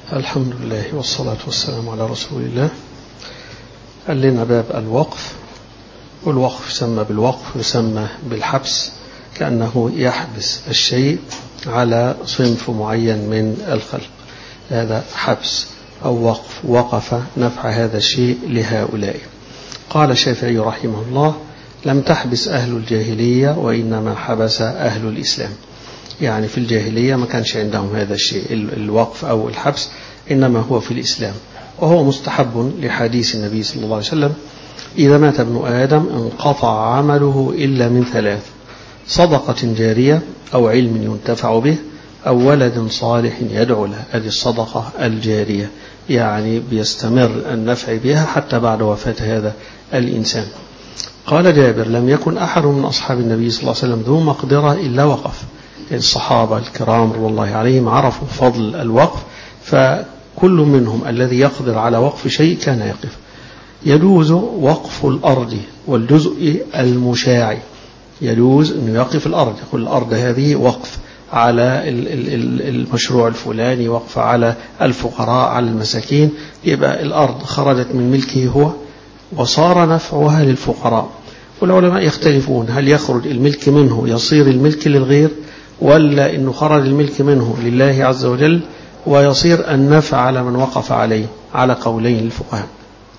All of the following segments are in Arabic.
الحمد لله والصلاة والسلام على رسول الله. قال لنا باب الوقف، والوقف يسمى بالوقف ويسمى بالحبس، كأنه يحبس الشيء على صنف معين من الخلق، هذا حبس أو وقف، وقف نفع هذا الشيء لهؤلاء. قال الشافعي رحمه الله: لم تحبس أهل الجاهلية وإنما حبس أهل الإسلام. يعني في الجاهلية ما كانش عندهم هذا الشيء الوقف أو الحبس، إنما هو في الإسلام، وهو مستحب لحديث النبي صلى الله عليه وسلم: إذا مات ابن آدم انقطع عمله إلا من ثلاث: صدقة جارية أو علم ينتفع به أو ولد صالح يدعو له. هذه الصدقة الجارية يعني بيستمر النفع بها حتى بعد وفاة هذا الإنسان. قال جابر: لم يكن أحد من أصحاب النبي صلى الله عليه وسلم ذو مقدرة إلا وقف. الصحابة الكرام رضي الله عليهم عرفوا فضل الوقف، فكل منهم الذي يقدر على وقف شيء كان يقف. يجوز وقف الأرض والجزء المشاع، يجوز أن يقف الأرض، يقول الأرض هذه وقف على المشروع الفلاني، وقف على الفقراء، على المساكين، يبقى الأرض خرجت من ملكه هو وصار نفعها للفقراء. والعلماء يختلفون: هل يخرج الملك منه يصير الملك للغير، ولا إنه خرج الملك منه لله عز وجل ويصير النفع على من وقف عليه؟ على قولين للفقهاء.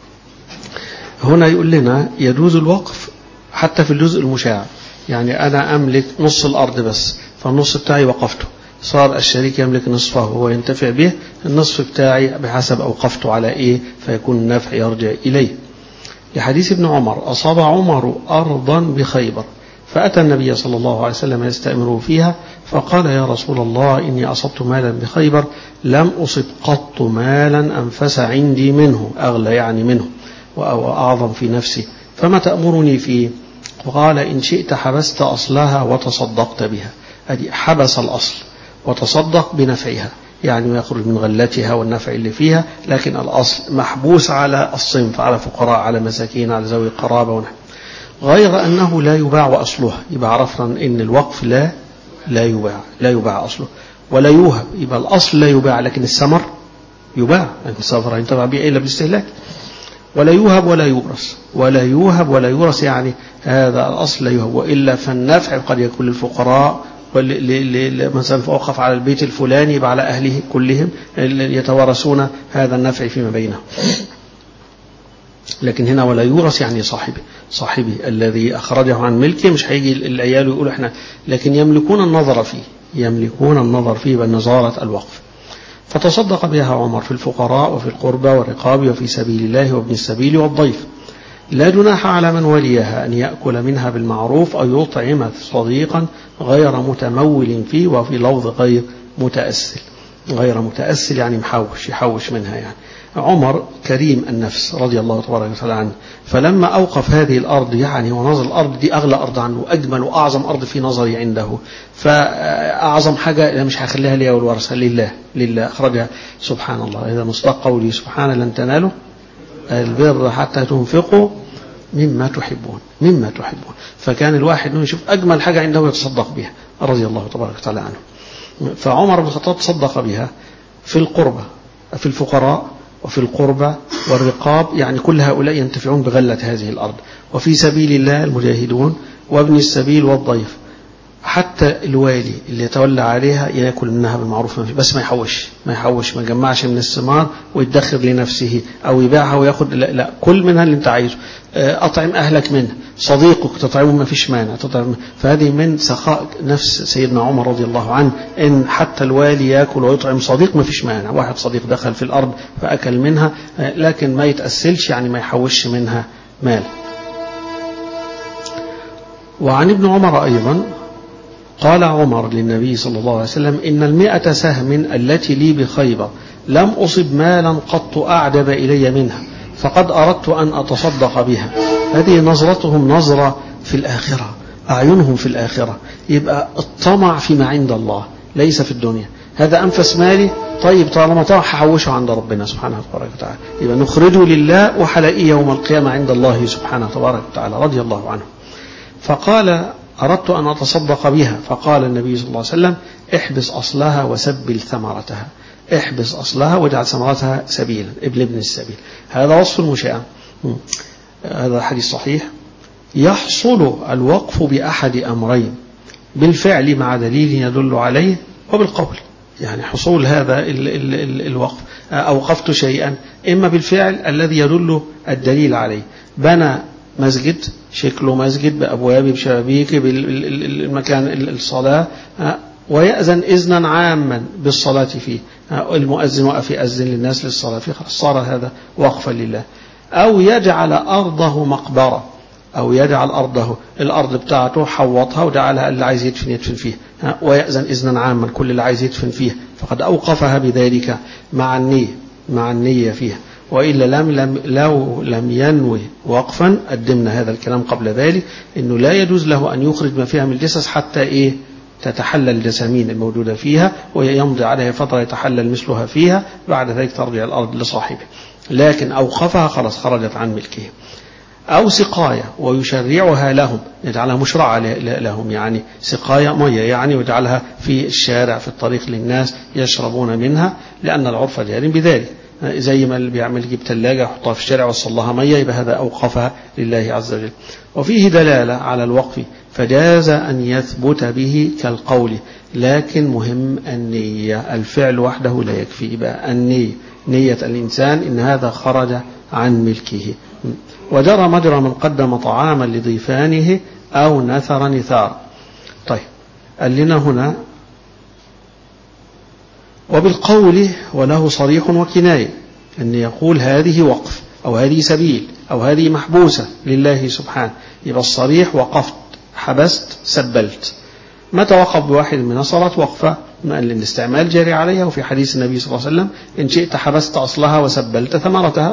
هنا يقول لنا يجوز الوقف حتى في الجزء المشاع، يعني أنا أملك نص الأرض بس، فالنص بتاعي وقفته، صار الشريك يملك نصفه وهو ينتفع به، النصف بتاعي بحسب أوقفته على إيه فيكون النفع يرجع إليه. لحديث ابن عمر: أصاب عمر أرضا بخيبر فأتى النبي صلى الله عليه وسلم يستأمره فيها، فقال: يا رسول الله، إني أصبت مالا بخيبر لم أصب قط مالا أنفس عندي منه، أغلى يعني منه وأعظم في نفسي، فما تأمرني فيه؟ وقال: إن شئت حبست أصلها وتصدقت بها. أدي حبس الأصل وتصدق بنفعها، يعني يخرج من غلتها والنفع اللي فيها، لكن الأصل محبوس على الصنف، على فقراء، على مساكين، على ذوي القرابة ونحن. غير أنه لا يباع أصلها، يبقى عرفنا إن الوقف لا يباع أصله ولا يوهب، يبقى الأصل لا يباع، لكن الثمر يباع، لكن الثمر ينتفع به إلا بالاستهلاك. ولا يوهب ولا يورث، ولا يوهب ولا يورث، يعني هذا الأصل لا يوهب، وإلا فالنفع قد يكون للفقراء، مثلا فأوقف على البيت الفلاني يبقى على أهله كلهم يتوارثون هذا النفع فيما بينهم. لكن هنا ولا يورث يعني صاحبي الذي أخرجه عن ملكه، مش هيجي العيال ويقولوا إحنا، لكن يملكون النظر فيه بنظارة الوقف. فتصدق بها عمر في الفقراء وفي القربى والرقاب وفي سبيل الله وابن السبيل والضيف. لا جناح على من وليها أن يأكل منها بالمعروف أو يطعم صديقا غير متمول فيه، وفي لفظ غير متأسل يعني يحوش منها. يعني عمر كريم النفس رضي الله تبارك وتعالى عنه، فلما أوقف هذه الأرض، يعني ونظر الأرض دي أغلى أرض عنه، أجمل وأعظم أرض في نظري عنده، فأعظم حاجة مش هخليها لي والورثة، لله أخرجها. سبحان الله، إذا مصدق قولي سبحانه: لن تنالوا البر حتى تنفقوا مما تحبون. فكان الواحد يشوف أجمل حاجة عنده يتصدق بها رضي الله تبارك وتعالى عنه. فعمر بن الخطاب تصدق بها في القربة، في الفقراء وفي القربى والرقاب، يعني كل هؤلاء ينتفعون بغلة هذه الأرض، وفي سبيل الله المجاهدون وابن السبيل والضيف. حتى الوالي اللي يتولى عليها يأكل منها بالمعروف، بس ما يحوش، ما يجمعش من الثمار ويدخر لنفسه أو يبيعها ويأخذ، لا، كل منها اللي انت عايزه. أطعم أهلك منها، صديقك تطعمه ما فيش مانع تطعم. فهذه من سخاء نفس سيدنا عمر رضي الله عنه، إن حتى الوالي يأكل ويطعم صديق ما فيش مانع. واحد صديق دخل في الأرض فأكل منها، لكن ما يتأسلش، يعني ما يحوش منها مال. وعن ابن عمر أيضا قال عمر للنبي صلى الله عليه وسلم: إن 100 سهم التي لي بخيبر لم أصب مالا قط أعجب إلي منها، فقد أردت أن أتصدق بها. هذه نظرتهم نظرة في الآخرة، أعينهم في الآخرة، يبقى الطمع فيما عند الله ليس في الدنيا. هذا أنفس مالي، طيب طالما طمع هحوشه عند ربنا سبحانه وتعالى، يبقى نخرجه لله وحلقيه يوم القيامة عند الله سبحانه وتعالى رضي الله عنه. فقال: أردت أن أتصدق بها، فقال النبي صلى الله عليه وسلم: احبس أصلها وسبل ثمرتها. احبس أصلها واجعل ثمرتها سبيلا، ابن السبيل. هذا وصف المشاء. هذا حديث صحيح. يحصل الوقف بأحد أمرين: بالفعل مع دليل يدل عليه، وبالقول. يعني حصول هذا الوقف، أوقفت شيئا إما بالفعل الذي يدل الدليل عليه، بنى مسجد شكله مسجد بأبواب بشبابيك بالمكان الصلاة، ويأذن إذنا عاما بالصلاة فيه، المؤذن وقف يأذن للناس للصلاة فيه، صار هذا وقفا لله. أو يجعل أرضه مقبرة، أو يجعل أرضه الأرض بتاعته حوطها وجعلها اللي عايز يدفن فيه، ويأذن إذنا عاما كل اللي عايز يدفن فيه، فقد أوقفها بذلك مع النية فيها. وإلا لو لم ينوي وقفا، قدمنا هذا الكلام قبل ذلك، إنه لا يجوز له أن يخرج ما فيها من الجسس حتى تتحلل الجسامين الموجودة فيها، ويمضي عليها فترة يتحلل مثلها فيها، بعد ذلك ترجع الأرض لصاحبه. لكن أوقفها خلاص خرجت عن ملكه. أو سقاية ويشرعها لهم، يجعلها مشرعة لهم، يعني سقاية مية يعني، ويجعلها في الشارع في الطريق للناس يشربون منها، لأن العرف جار بذلك. زي ما اللي بيعمل يجيب ثلاجة يحطها في الشارع ويوصل لها مية، يبقى هذا أوقفها لله عز وجل. وفيه دلالة على الوقف، فجاز أن يثبت به كالقول، لكن مهم النية، الفعل وحده لا يكفي، يبقى نية الإنسان إن هذا خرج عن ملكه. وجرى مجرى من قدم طعاما لضيفانه أو نثر نثار. طيب قال لنا هنا: وبالقول وله صريح وكناية، أن يقول هذه وقف أو هذه سبيل أو هذه محبوسة لله سبحانه، يبقى الصريح وقفت، حبست، سبلت. متى وقف بواحد من صارت وقفة الاستعمال جاري عليها. وفي حديث النبي صلى الله عليه وسلم: إن شئت حبست أصلها وسبلت ثمرتها،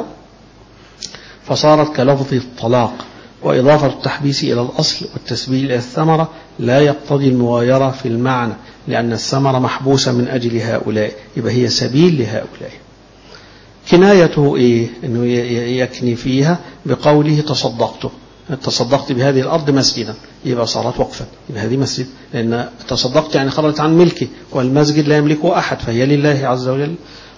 فصارت كلفظ الطلاق. وإضافة التحبيس إلى الأصل والتسبيل إلى الثمرة لا يقتضي المغايرة في المعنى، لأن الثمرة محبوسة من أجل هؤلاء، يبقى هي سبيل لهؤلاء. كنايته إنه يكني فيها بقوله: تصدقت بهذه الأرض مسجدا، يبقى صارت وقفا، يبقى هذه مسجد، لأن تصدقت يعني خرجت عن ملكي، والمسجد لا يملكه أحد، فهي لله عز وجل.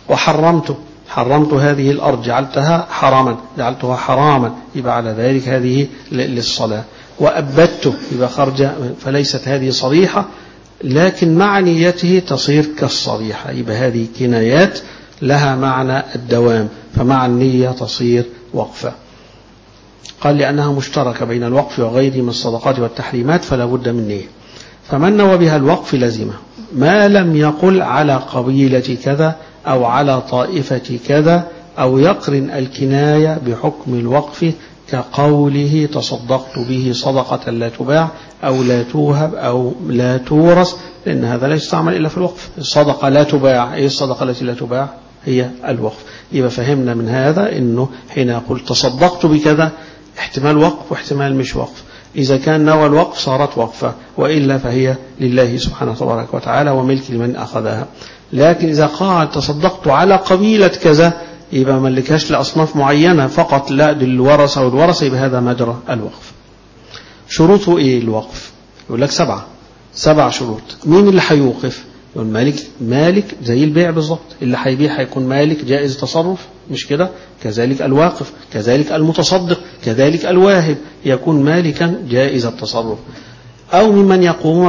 حرمت هذه الأرض، جعلتها حراما، يبقى على ذلك هذه للصلاة. وأبدته، يبقى خرج، فليست هذه صريحة، لكن مع نيته تصير كالصريحة، يبقى هذه كنايات لها معنى الدوام، فمع النية تصير وقفة. قال: لأنها مشتركة بين الوقف وغيره من الصدقات والتحريمات، فلا بد من نية. فمن نوى بها الوقف لزمه، ما لم يقل على قبيلة كذا أو على طائفة كذا، أو يقرن الكناية بحكم الوقف، كقوله: تصدقت به صدقة لا تباع أو لا توهب أو لا تورث، لأن هذا لا يستعمل إلا في الوقف. الصدقة لا تباع، إيه الصدقة التي لا تباع؟ هي الوقف. يبقى فهمنا من هذا إنه حين يقول تصدقت بكذا، احتمال وقف واحتمال مش وقف. إذا كان نوى الوقف صارت وقفة، وإلا فهي لله سبحانه تبارك وتعالى وملك لمن أخذها. لكن إذا قال تصدقت على قبيلة كذا، يبقى ملكهاش لأصناف معينة فقط، لا للورثة والورثة، يبقى هذا مجرى الوقف. شروطه الوقف؟ يقول لك 7 شروط. مين اللي هيوقف؟ يقول مالك زي البيع بالضبط، اللي هيبيع هيكون مالك جائز التصرف، مش كده؟ كذلك الواقف، كذلك المتصدق، كذلك الواهب يكون مالكا جائز التصرف. أو ممن يقوم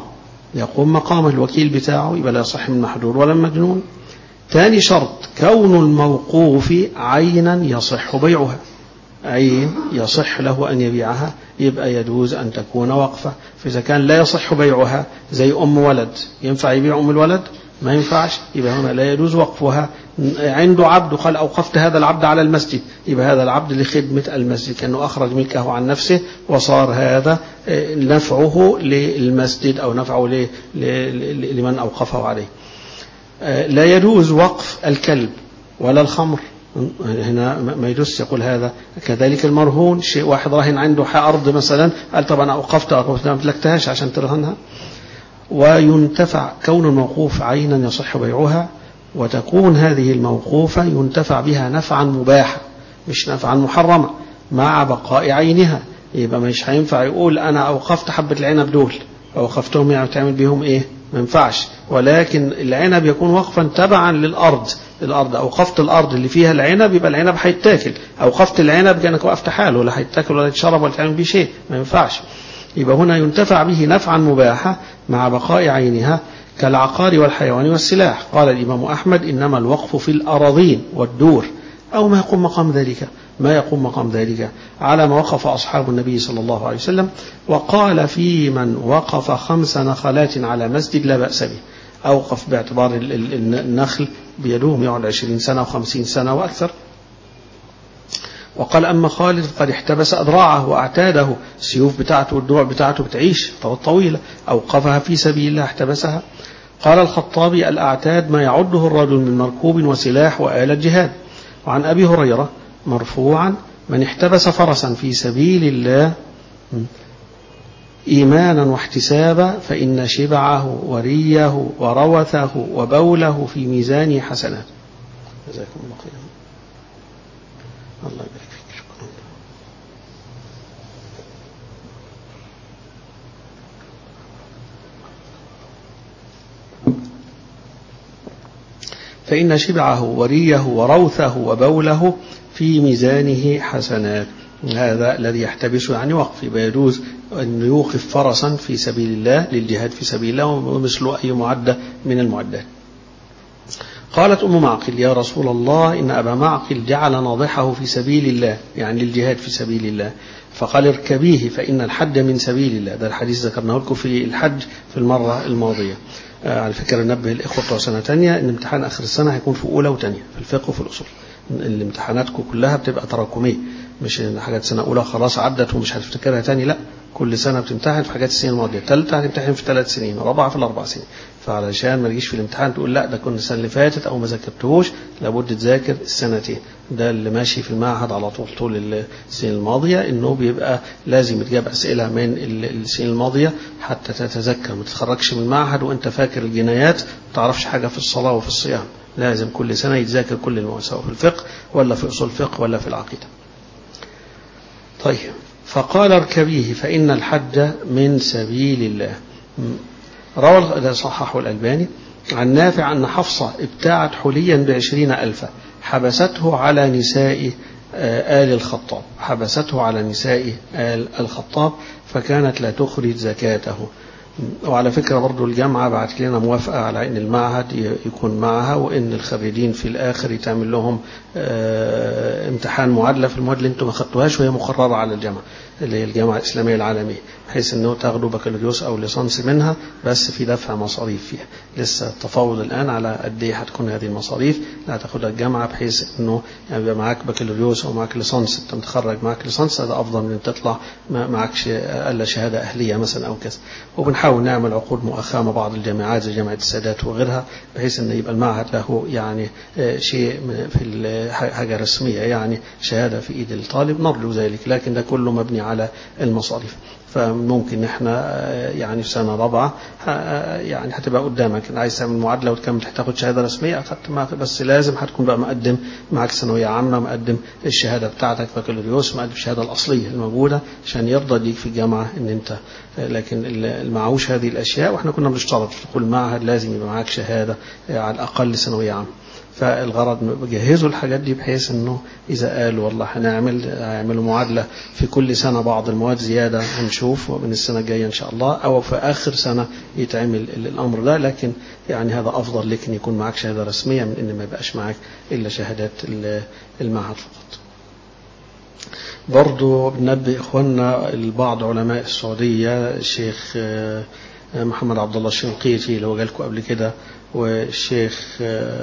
مقام الوكيل بتاعه، يبقى لا يصح من محجور ولا مجنون. ثاني شرط: كون الموقوف عينا يصح بيعها، عين يصح له أن يبيعها، يبقى يجوز أن تكون وقفة. فإذا كان لا يصح بيعها زي أم ولد، ينفع يبيع أم الولد؟ ما ينفعش، يبقى هنا لا يجوز وقفها. عنده عبد، قال أوقفت هذا العبد على المسجد، يبقى هذا العبد لخدمة المسجد، كأنه أخرج ملكه عن نفسه، وصار هذا نفعه للمسجد أو نفعه لمن أوقفه عليه. لا يجوز وقف الكلب ولا الخمر، هنا ما يجوز يقول هذا. كذلك المرهون، شيء واحد راهن عنده أرض مثلا، قال طب أنا أوقفتها، ما ملكتهاش عشان ترهنها. وينتفع كون الموقوف عينا يصح بيعها، وتكون هذه الموقوفة ينتفع بها نفعا مباحا مش نفعا محرما مع بقاء عينها. يبقى مش هينفع يقول أنا أوقفت حبة العنب دول، أوقفتهم يعني تعمل بهم ما ينفعش. ولكن العنب يكون وقفا تبعا للأرض، أوقفت الأرض اللي فيها العنب يبقى العنب هيتاكل، أوقفت العنب كأنك وقفت حاله، لا هيتاكل ولا يتشرب ولا تعمل به شيء، ما ينفعش. يبقى هنا ينتفع به نفعا مباحا مع بقاء عينها كالعقار والحيوان والسلاح. قال الإمام أحمد إنما الوقف في الأراضين والدور أو ما يقوم مقام ذلك على ما وقف أصحاب النبي صلى الله عليه وسلم. وقال في من وقف 5 نخلات على مسجد لا بأس به، أوقف باعتبار النخل بيدوم يقعد 20 سنة و50 سنة وأكثر. وقال أما خالد قد احتبس أذراعه وأعتاده، السيوف بتاعته والدروع بتاعته بتعيش طويلة، أوقفها في سبيل الله احتبسها. قال الخطابي الأعتاد ما يعده الرجل من مركوب وسلاح وآلة جهاد. وعن أبي هريرة مرفوعا من احتبس فرسا في سبيل الله إيمانا واحتسابا فإن شبعه وريه وروثه وبوله في ميزان حسنات. جزاكم الله خيرا. الله يبارك فيك. شكرا. فإن شبعه وريه وروثه وبوله في ميزانه حسنات. هذا الذي يحتبسه يعني وقف، يجوز أن يوقف فرسا في سبيل الله للجهاد في سبيل الله ومثل أي معدة من المعدات. قالت أم معقل يا رسول الله إن أبا معقل جعل ناضحه في سبيل الله، يعني للجهاد في سبيل الله، فقال اركبيه فإن الحج من سبيل الله. ده الحديث ذكرناه لكم في الحج في المرة الماضية. على فكرة ننبه الإخوة بتوع سنة تانية إن امتحان آخر السنة هيكون في أولى وتانية في الفقه وفي الأصول. الامتحاناتكم كلها بتبقى تراكمية، مش حاجات سنة أولى خلاص عدت ومش هتفتكرها تاني، لا، كل سنة بتمتحن في حاجات السنين الماضية، ثالثة هتمتحن في 3 سنين، ورابعة في 4 سنين. فعلشان ما تجيش في الامتحان تقول لا ده كنا السنة اللي فاتت أو ما ذاكرتهوش، لابد تذاكر السنتين. ده اللي ماشي في المعهد على طول السنين الماضية، إنه بيبقى لازم يتجاب أسئلة من السنين الماضية حتى تتذكر، ما تتخرجش من المعهد وأنت فاكر الجنايات ما تعرفش حاجة في الصلاة وفي الصيام. لازم كل سنة يتذاكر كل المواد، سواء في الفقه ولا في أصول الفقه ولا في العقيدة. طيب، فقال اركبيه فإن الحج من سبيل الله. روى ده صححه الألباني عن نافع أن حفصة ابتاعت حليا ب20,000 حبسته على نساء آل الخطاب، فكانت لا تخرج زكاته. وعلى فكرة برضو الجامعة بعت لنا موافقة على أن المعهد يكون معها، وأن الخريجين في الآخر يتعمل لهم امتحان معادلة في المواد اللي انتم ما خدتوهاش وهي مقررة على الجامعة اللي هي الجامعة الإسلامية العالمية، بحيث أنه تاخدوا بكالوريوس أو ليسانس منها، بس في دفع مصاريف فيها. لسه التفاوض الآن على قد ايه هتكون هذه المصاريف لا تاخدها الجامعة، بحيث أنه يعني يبقى معاك بكالوريوس أو معاك ليسانس، أنت متخرج معاك ليسانس، هذا أفضل من أن تطلع معكش ألا شهادة أهلية مثلا أو كذا. وبنحاول نعمل عقود مؤخرة مع بعض الجامعات زي جامعة السادات وغيرها، بحيث أن يبقى المعهد له يعني شيء في حاجة رسمية، يعني شهادة في إيد الطالب، نرجو ذلك، لكن ده كله مبني على المصاريف. فممكن احنا يعني في سنة رابعة يعني هتبقى قدامك عايز تعمل معادلة وتكمل تاخد شهادة رسمية، أخذت معك، بس لازم هتكون بقى مقدم معك ثانوية عامة، مقدم الشهادة بتاعتك بكالوريوس، مقدم الشهادة الأصلية الموجودة عشان يرضى ليك في الجامعة ان انت. لكن المعوش هذه الأشياء، واحنا كنا بنشترط في كل معهد لازم يبقى معك شهادة على الأقل ثانوية عامة. فالغرض بجهزوا الحاجات دي بحيث انه اذا قالوا والله هيعملوا معادلة في كل سنة بعض المواد زيادة، هنشوف من السنة الجاية ان شاء الله، او في اخر سنة يتعمل الامر ده. لكن يعني هذا افضل لك ان يكون معك شهادة رسمية من ان ما يبقاش معك الا شهادات المعهد فقط. برضو بنبه اخواننا البعض علماء السعودية، الشيخ محمد عبد الله الشنقيطي اللي هو جالكم قبل كده، والشيخ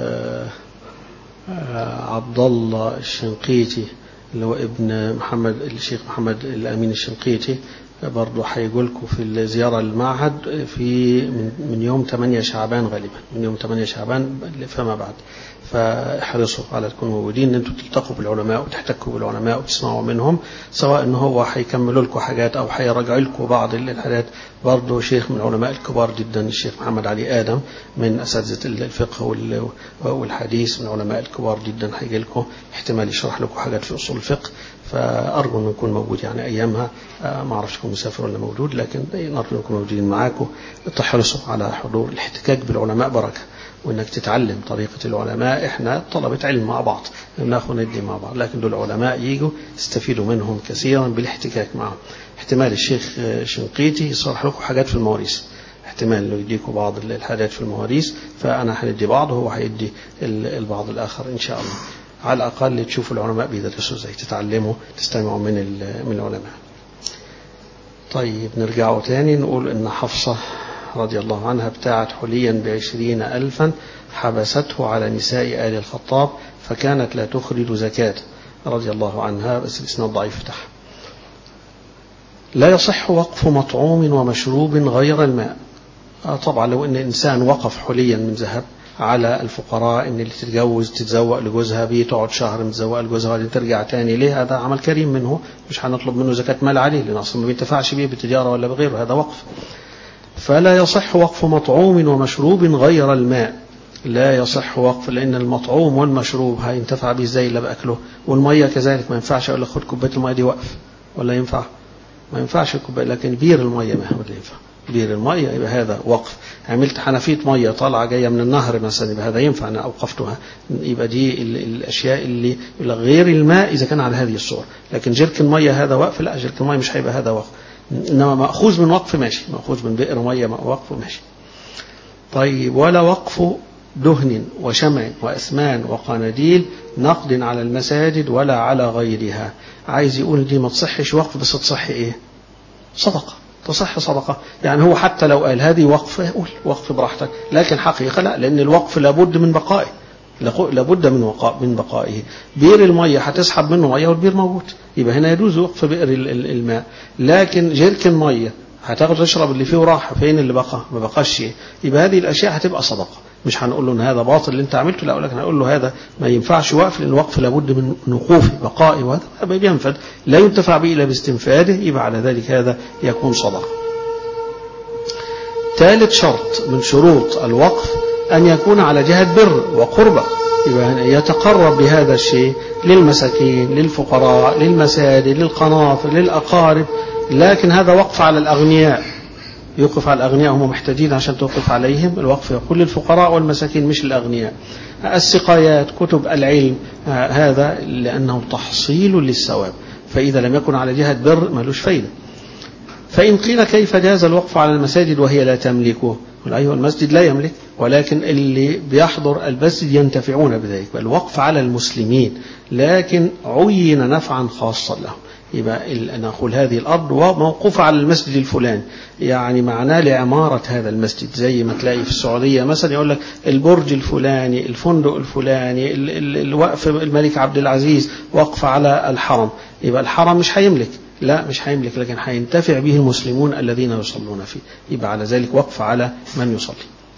عبد الله الشنقيطي اللي هو ابن محمد الشيخ محمد الأمين الشنقيطي، برضو هيجوا لكم في الزيارة المعهد في من يوم 8 شعبان غالبا، من يوم 8 شعبان فما بعد. فاحرصوا على تكونوا موجودين، ان انتم تلتقوا بالعلماء وتحتكوا بالعلماء وتسمعوا منهم، سواء ان هو هيكملوا لكم حاجات او هيراجعوا لكم بعض الحاجات. برضه شيخ من العلماء الكبار جدا الشيخ محمد علي آدم من اساتذه الفقه والحديث، من العلماء الكبار جدا، هيجي لكم احتمال يشرح لكم حاجات في اصول الفقه، فارجو ان نكون موجود يعني ايامها. ما اعرفش يكون مسافر ولا موجود، لكن نرجو نكون موجودين معاكم. تحرصوا على حضور الاحتكاك بالعلماء بركه، وانك تتعلم طريقة العلماء. احنا طلبة علم مع بعض، ناخد ندي مع بعض، لكن دول علماء يجوا تستفيدوا منهم كثيرا بالاحتكاك معهم. احتمال الشيخ شنقيطي يصرح لكم حاجات في المواريث، احتمال انه يديكم بعض الحاجات في المواريث، فانا هندي بعض وهو هيدي البعض الاخر ان شاء الله. على الاقل تشوفوا العلماء بيدرسوا ازاي، تتعلموا تستمعوا من العلماء. طيب نرجعوا تاني نقول ان حفصة رضي الله عنها ابتاعت حليا ب20,000 حبسته على نساء آل الخطاب، فكانت لا تخرج زكاة رضي الله عنها، بس الإسناد ضعيف بتاعها. لا يصح وقف مطعوم ومشروب غير الماء. طبعا لو ان انسان وقف حليا من ذهب على الفقراء، ان اللي تتزوق لجوزها بيه، تقعد شهر متزوقه لجوزها وبعدين ترجع تاني ليه، هذا عمل كريم منه، مش هنطلب منه زكاة مال عليه، لان اصلا ما بينتفعش بيه بالتجاره ولا بغيره، هذا وقف. فلا يصح وقف مطعوم ومشروب غير الماء، لا يصح وقف، لأن المطعوم والمشروب هينتفع به ازاي إلا بأكله، والمية كذلك ما ينفعش أقول لك خد كوباية المية دي وقف، ولا ينفع؟ ما ينفعش الكوباية، لكن بير المية ما هو اللي ينفع، بير المية يبقى هذا وقف. عملت حنفية مية طالعة جاية من النهر مثلا، يبقى هذا ينفع أنا أوقفتها، يبقى دي الأشياء اللي غير الماء إذا كان على هذه الصورة. لكن جرك المية هذا وقف؟ لا، جرك المية مش هيبقى هذا وقف، إنما مأخوذ من وقف ماشي، مأخوذ من بئر مية وقف ماشي. طيب ولا وقف دهن وشمع وأثمان وقناديل نقد على المساجد ولا على غيرها. عايز يقول دي ما تصحش وقف، بس تصح إيه؟ صدقة، تصح صدقة. يعني هو حتى لو قال هذه وقف، يقول وقف براحتك، لكن حقيقة لا، لأن الوقف لابد من بقائه، لابد من بقائه. بئر المية هتسحب منه مية والبئر موجود، يبقى هنا يجوز وقف بئر الماء. لكن جركن مية هتاخد تشرب اللي فيه وراح، فين اللي بقى؟ ما بقاش شيء، يبقى هذه الأشياء هتبقى صدقة. مش هنقول له ان هذا باطل اللي انت عملته، لا، لكن هنقول له هذا ما ينفعش وقف، لان الوقف لابد من وقوفه بقائه، وهذا بينفد لا ينتفع به الا باستنفاده، يبقى على ذلك هذا يكون صدقة. ثالث شرط من شروط الوقف أن يكون على جهة بر وقربة، يبقى يتقرب بهذا الشيء للمساكين، للفقراء، للمساجد، للقناطر، للأقارب. لكن هذا وقف على الأغنياء، يوقف على الأغنياء، هم محتاجين عشان توقف عليهم، الوقف يقول للفقراء والمساكين مش الأغنياء. السقايات، كتب العلم، هذا لأنه تحصيل للثواب، فإذا لم يكن على جهة بر ملوش فايدة. فإن قيل كيف جاز الوقف على المساجد وهي لا تملكه؟ أيها المسجد لا يملك، ولكن اللي بيحضر المسجد ينتفعون بذلك، الوقف على المسلمين، لكن عين نفعا خاصا لهم. يبقى نقول هذه الأرض موقوفة على المسجد الفلاني، يعني معناه لعمارة هذا المسجد، زي ما تلاقي في السعودية مثلا يقول لك البرج الفلاني، الفندق الفلاني، الوقف الملك عبد العزيز وقف على الحرم، يبقى الحرم مش هيملك، لا مش هيملك، لكن هينتفع به المسلمون الذين يصلون فيه، يبقى على ذلك وقف على من يصلي.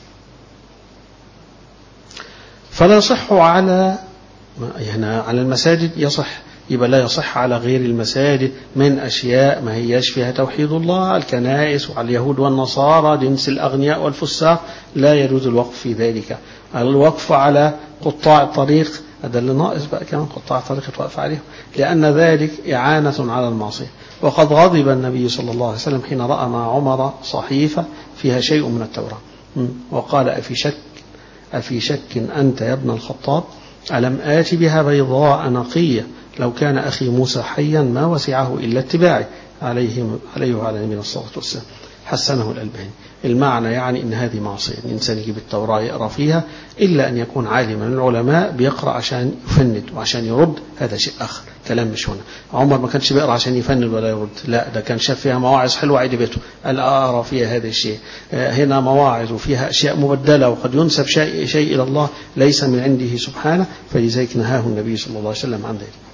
فلا يصح على المساجد يصح، يبقى لا يصح على غير المساجد من أشياء ما هياش فيها توحيد الله، الكنائس وعلى اليهود والنصارى، جنس الأغنياء والفساق، لا يجوز الوقف في ذلك. الوقف على قطاع الطريق هذا اللي ناقص بقى، كمان قطاع الطريق توقف عليهم، لأن ذلك إعانة على المعصية. وقد غضب النبي صلى الله عليه وسلم حين رأى مع عمر صحيفة فيها شيء من التوراة، وقال أفي شك أنت يا ابن الخطاب؟ ألم آت بها بيضاء نقية، لو كان أخي موسى حيا ما وسعه إلا اتباعي، عليه وعلى نبينا الصلاة والسلام. حسنه الألباني. المعنى يعني إن هذه معصية، الإنسان يجيب التوراة يقرأ فيها، إلا أن يكون عالما من العلماء بيقرأ عشان يفند وعشان يرد، هذا شيء آخر، كلام مش هنا. عمر ما كانش بيقرأ عشان يفند ولا يرد، لا، ده كان شاف فيها مواعظ حلوة عجبته، قال أقرأ فيها هذا الشيء. هنا مواعظ وفيها أشياء مبدلة، وقد ينسب شيء إلى الله ليس من عنده سبحانه، فلذلك نهاه النبي صلى الله عليه وسلم عن ذلك.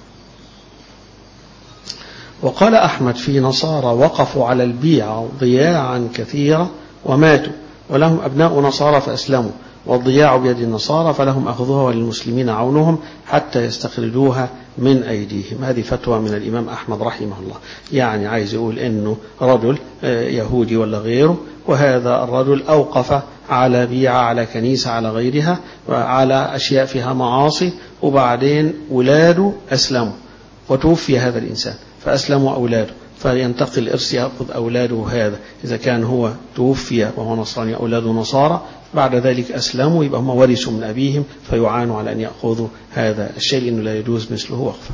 وقال أحمد في نصارى وقفوا على البيع ضياعا كثيرا وماتوا، ولهم أبناء نصارى فأسلموا، والضياع بيد النصارى فلهم أخذها وللمسلمين عونهم حتى يستخرجوها من أيديهم. هذه فتوى من الإمام أحمد رحمه الله. يعني عايز يقول إنه رجل يهودي ولا غيره، وهذا الرجل أوقف على بيعة، على كنيسة، على غيرها، على أشياء فيها معاصي، وبعدين ولاده أسلموا وتوفي هذا الإنسان فأسلموا أولاده، فينتقل الإرث يأخذ أولاده. هذا إذا كان هو توفي وهو نصراني أولاده نصارى، بعد ذلك أسلموا، يبقى هم ورثوا من أبيهم فيعانوا على أن يأخذوا هذا الشيء، لأنه لا يجوز مثله وقفه.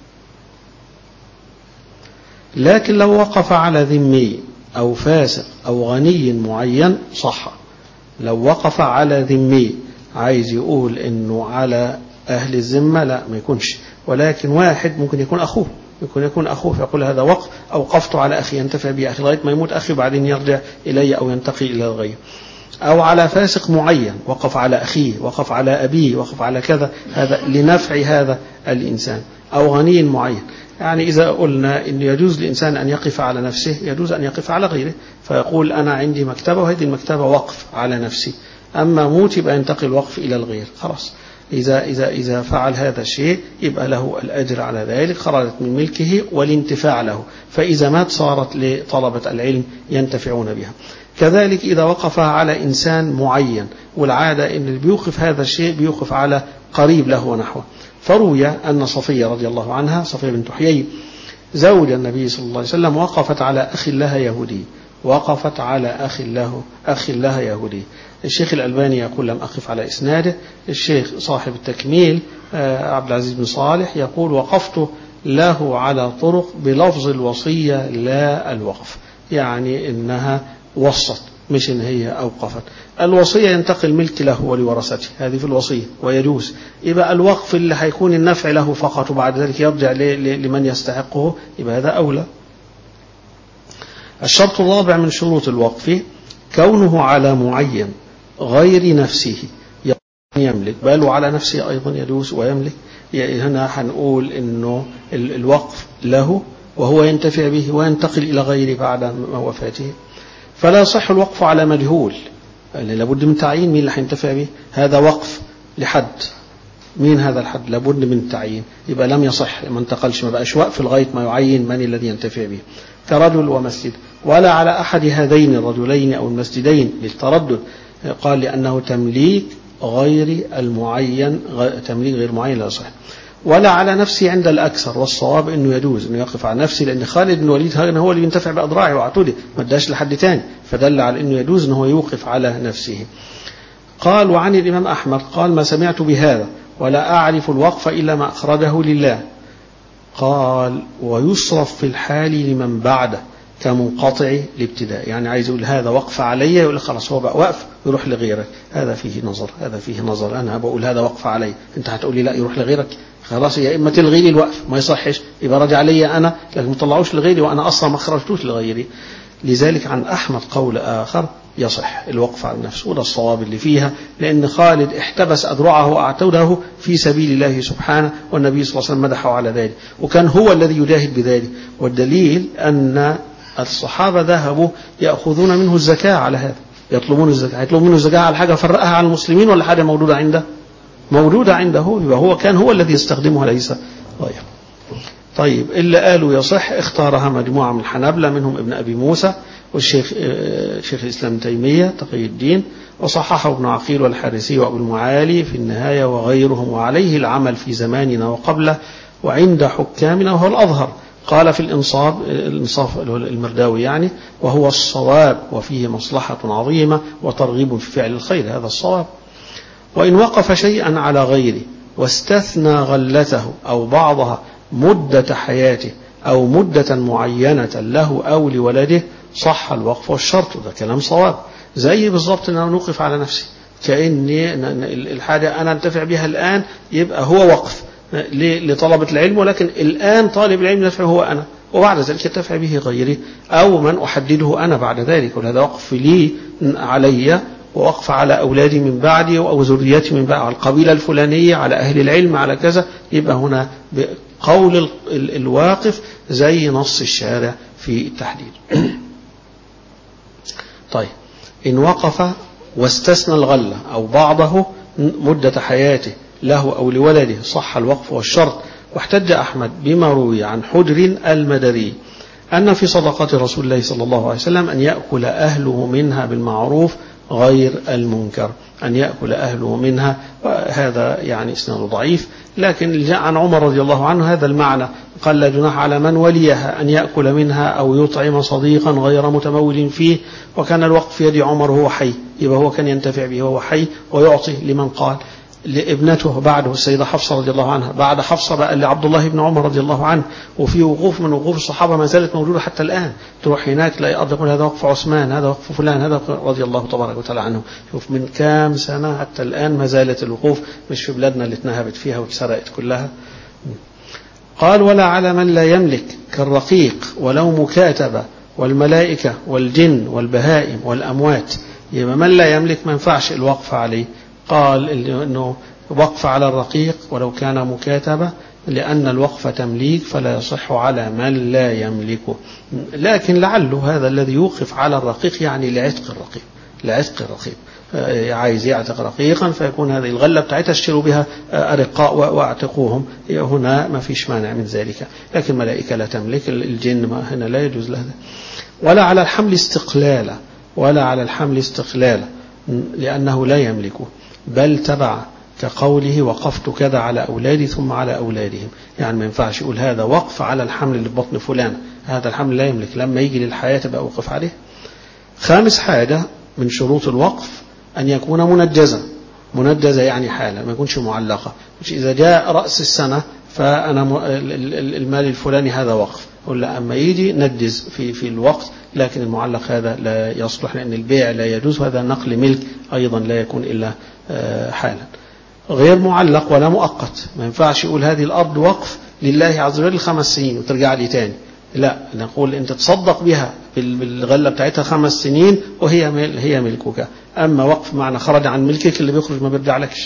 لكن لو وقف على ذمي أو فاسق أو غني معين صح. لو وقف على ذمي، عايز يقول إنه على أهل الذمة لا ما يكونش، ولكن واحد ممكن يكون أخوه، يكون أخوه فيقول هذا وقف، أوقفته على أخي ينتفع به أخي لغاية ما يموت أخي وبعدين يرجع إلي أو ينتقي إلى الغير. أو على فاسق معين، وقف على أخيه، وقف على أبيه، وقف على كذا، هذا لنفع هذا الإنسان. أو غني معين، يعني إذا قلنا إن يجوز للإنسان أن يقف على نفسه، يجوز أن يقف على غيره، فيقول أنا عندي مكتبة وهذه المكتبة وقف على نفسي، أما موت يبقى ينتقل الوقف إلى الغير. خلاص، إذا فعل هذا الشيء يبقى له الأجر على ذلك، خرجت من ملكه والانتفاع له، فإذا مات صارت لطلبة العلم ينتفعون بها. كذلك إذا وقف على إنسان معين، والعادة إن اللي بيوقف هذا الشيء بيوقف على قريب له ونحوه. فروي أن صفية رضي الله عنها، صفية بنت حيي زوج النبي صلى الله عليه وسلم، وقفت على أخ لها يهودي، وقفت على أخ لها يهودي. الشيخ الألباني يقول لم أقف على إسناده. الشيخ صاحب التكميل عبد العزيز بن صالح يقول وقفت له على طرق بلفظ الوصية لا الوقف، يعني إنها وصت مش إن هي أوقفت. الوصية ينتقل ملك له ولورثته، هذه في الوصية ويجوز. يبقى الوقف اللي هيكون النفع له فقط وبعد ذلك يرجع لمن يستحقه، يبقى هذا أولى. الشرط الرابع من شروط الوقف كونه على معين غير نفسه يملك، بل وعلى نفسه أيضا يجوز ويملك. هنا هنقول إنه الوقف له وهو ينتفع به وينتقل إلى غيره بعد وفاته، فلا يصح الوقف على مجهول، لابد من تعيين مين اللي هينتفع به. هذا وقف لحد، مين هذا الحد؟ لابد من التعيين، يبقى لم يصح، ما انتقلش، ما بقاش وقف لغاية ما يعين من الذي ينتفع به. كرجل ومسجد، ولا على أحد هذين الرجلين أو المسجدين للتردد، قال لأنه تمليك غير المعين، تمليك غير معين لا يصح. ولا على نفسه عند الأكثر، والصواب أنه يجوز أنه يقف على نفسه، لأن خالد بن الوليد هو اللي ينتفع بأضراعه وعتوده، ما اداش لحد تاني، فدل على أنه يجوز أنه يوقف على نفسه. قال وعن الإمام أحمد قال ما سمعت بهذا ولا أعرف الوقف إلا ما أخرجه لله. قال ويصرف في الحال لمن بعده كمنقطع الابتداء، يعني عايز يقول هذا وقف علي، يقول خلاص هو بقى وقف يروح لغيرك، هذا فيه نظر، هذا فيه نظر. أنا بقول هذا وقف علي، أنت هتقول لي لا يروح لغيرك، خلاص يا إما تلغي لي الوقف ما يصحش يبقى رجع لي أنا، لكن ما طلعوش لغيري وأنا أصلا ما خرجتوش لغيري. لذلك عن أحمد قول آخر يصح الوقف على النفس، وده الصواب اللي فيها، لأن خالد احتبس أذرعه وأعتوده في سبيل الله سبحانه، والنبي صلى الله عليه وسلم مدحه على ذلك، وكان هو الذي يجاهد بذلك. والدليل أن الصحابة ذهبوا يأخذون منه الزكاة على هذا، يطلبون الزكاة، يطلبون منه الزكاة على حاجة فرقها على المسلمين ولا حاجة موجودة عنده، موجودة عنده، يبقى هو كان هو الذي يستخدمها ليس غيره. طيب اللي قالوا يصح اختارها مجموعة من الحنابلة، منهم ابن أبي موسى والشيخ شيخ الإسلام تيمية تقي الدين، وصححه ابن عقيل والحارثي وأبو المعالي في النهاية وغيرهم، وعليه العمل في زماننا وقبله وعند حكامنا وهو الأظهر. قال في الإنصاف المرداوي يعني وهو الصواب وفيه مصلحة عظيمة وترغيب في فعل الخير، هذا الصواب. وإن وقف شيئا على غيره واستثنى غلته أو بعضها مدة حياته أو مدة معينة له أو لولده صح الوقف والشرط، ده كلام صواب. زي بالضبط أن أنا نوقف على نفسي، كأني الحاجة أنا انتفع بها الآن يبقى هو وقف لطلبة العلم، ولكن الآن طالب العلم نفعه هو أنا، وبعد ذلك ينتفع به غيري أو من أحدده أنا بعد ذلك، وهذا وقف لي علي ووقف على أولادي من بعدي أو ذريتي من بعد، على القبيلة الفلانية، على أهل العلم، على كذا. يبقى هنا بقول الواقف زي نص الشارع في التحديد. طيب إن وقف واستثنى الغلة أو بعضه مدة حياته له أو لولده صح الوقف والشرط. واحتج أحمد بما روي عن حجر المدري أن في صدقات رسول الله صلى الله عليه وسلم أن يأكل أهله منها بالمعروف غير المنكر، أن يأكل أهله منها، هذا يعني إسناده ضعيف، لكن جاء عن عمر رضي الله عنه هذا المعنى، قال لا جناح على من وليها أن يأكل منها أو يطعم صديقا غير متمول فيه. وكان الوقف في يد عمر وهو حي، يبقى هو كان ينتفع به وهو حي ويعطي لمن قال. لابنته بعده السيدة حفصة رضي الله عنها، بعد حفصة بقى لعبد الله بن عمر رضي الله عنه. وفي وقوف من وقوف الصحابة ما زالت موجودة حتى الآن، تروح هناك تلاقي أرض يقول هذا وقف عثمان، هذا وقف فلان، هذا رضي الله تبارك وتعالى عنه. شوف من كام سنة حتى الآن ما زالت الوقوف، مش في بلادنا اللي اتنهبت فيها واتسرقت كلها. قال ولا على من لا يملك كالرقيق ولو مكاتبة والملائكة والجن والبهائم والأموات. يبقى من لا يملك ما ينفعش الوقف عليه. قال إنه وقف على الرقيق ولو كان مكاتبة لأن الوقف تمليك فلا يصح على من لا يملكه. لكن لعله هذا الذي يوقف على الرقيق يعني لعتق الرقيق، لعتق الرقيق، عايز يعتق رقيقا فيكون هذه الغلة بتاعتها اشتروا بها أرقاء واعتقوهم، هنا ما فيش مانع من ذلك. لكن ملائكة لا تملك، الجن ما هنا لا يجوز لها. ولا على الحمل استقلالا، ولا على الحمل استقلالا لأنه لا يملكه بل تبع، كقوله وقفت كذا على أولادي ثم على أولادهم. يعني ما ينفعش يقول هذا وقف على الحمل اللي في بطن فلان، هذا الحمل لا يملك، لما يجي للحياة تبقى وقف عليه. خامس حاجة من شروط الوقف أن يكون منجزا، منجزة يعني حالة، ما يكونش معلقة. مش إذا جاء رأس السنة فأنا المال الفلاني هذا وقف، ولا أما يجي نجز في الوقت، لكن المعلق هذا لا يصلح لأن البيع لا يجوز، هذا نقل ملك أيضا لا يكون إلا حالا. غير معلق ولا مؤقت، ما ينفعش يقول هذه الأرض وقف لله عز وجل 5 سنين وترجع لي تاني، لا، نقول أنت تصدق بها بالغلة بتاعتها 5 سنين وهي ملكك. أما وقف معنى خرج عن ملكك، اللي بيخرج ما بيرجع لكش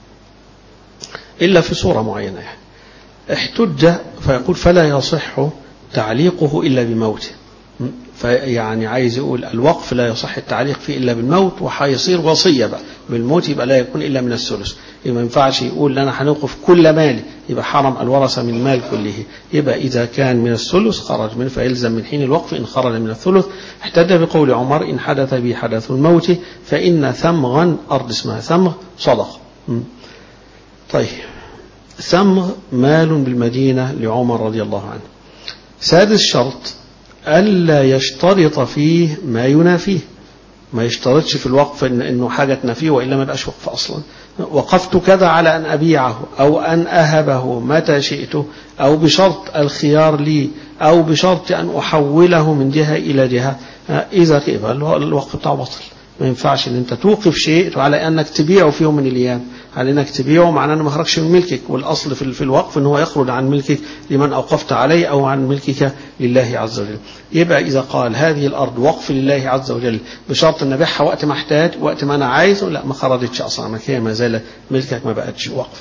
إلا في صورة معينة. يعني احتج فيقول فلا يصح تعليقه إلا بموته، فيعني عايز يقول الوقف لا يصح التعليق فيه إلا بالموت، وحيصير وصية بقى بالموت، يبقى لا يكون إلا من الثلث. يبقى ما ينفعش يقول لنا هنوقف كل مالي، يبقى حرم الورثة من المال كله. يبقى إذا كان من الثلث خرج منه فيلزم من حين الوقف، إن خرج من الثلث. احتج بقول عمر إن حدث به حدث الموت فإن ثمغا، أرض اسمها ثمغ، صدق. طيب، ثمغ مال بالمدينة لعمر رضي الله عنه. سادس شرط ألا يشترط فيه ما ينافيه، ما يشترطش في الوقف إنه حاجة تنافيه وإلا ما بقاش وقف أصلا. وقفت كذا على أن أبيعه أو أن أهبه متى شئت، أو بشرط الخيار لي، أو بشرط أن أحوله من جهة إلى جهة، إذا كيف الوقف بتاعه بطل. ما ينفعش ان انت توقف شيء على انك تبيعه في يوم من الايام، على انك تبيعه معناه انه ما خرجش من ملكك، والاصل في الوقف ان هو يخرج عن ملكك لمن اوقفت عليه او عن ملكك لله عز وجل. يبقى اذا قال هذه الارض وقف لله عز وجل بشرط ان ابيعها وقت ما احتاج، وقت ما انا عايز، لا، ما خرجتش اصلا، هي ما زالت ملكك، ما بقتش وقفه.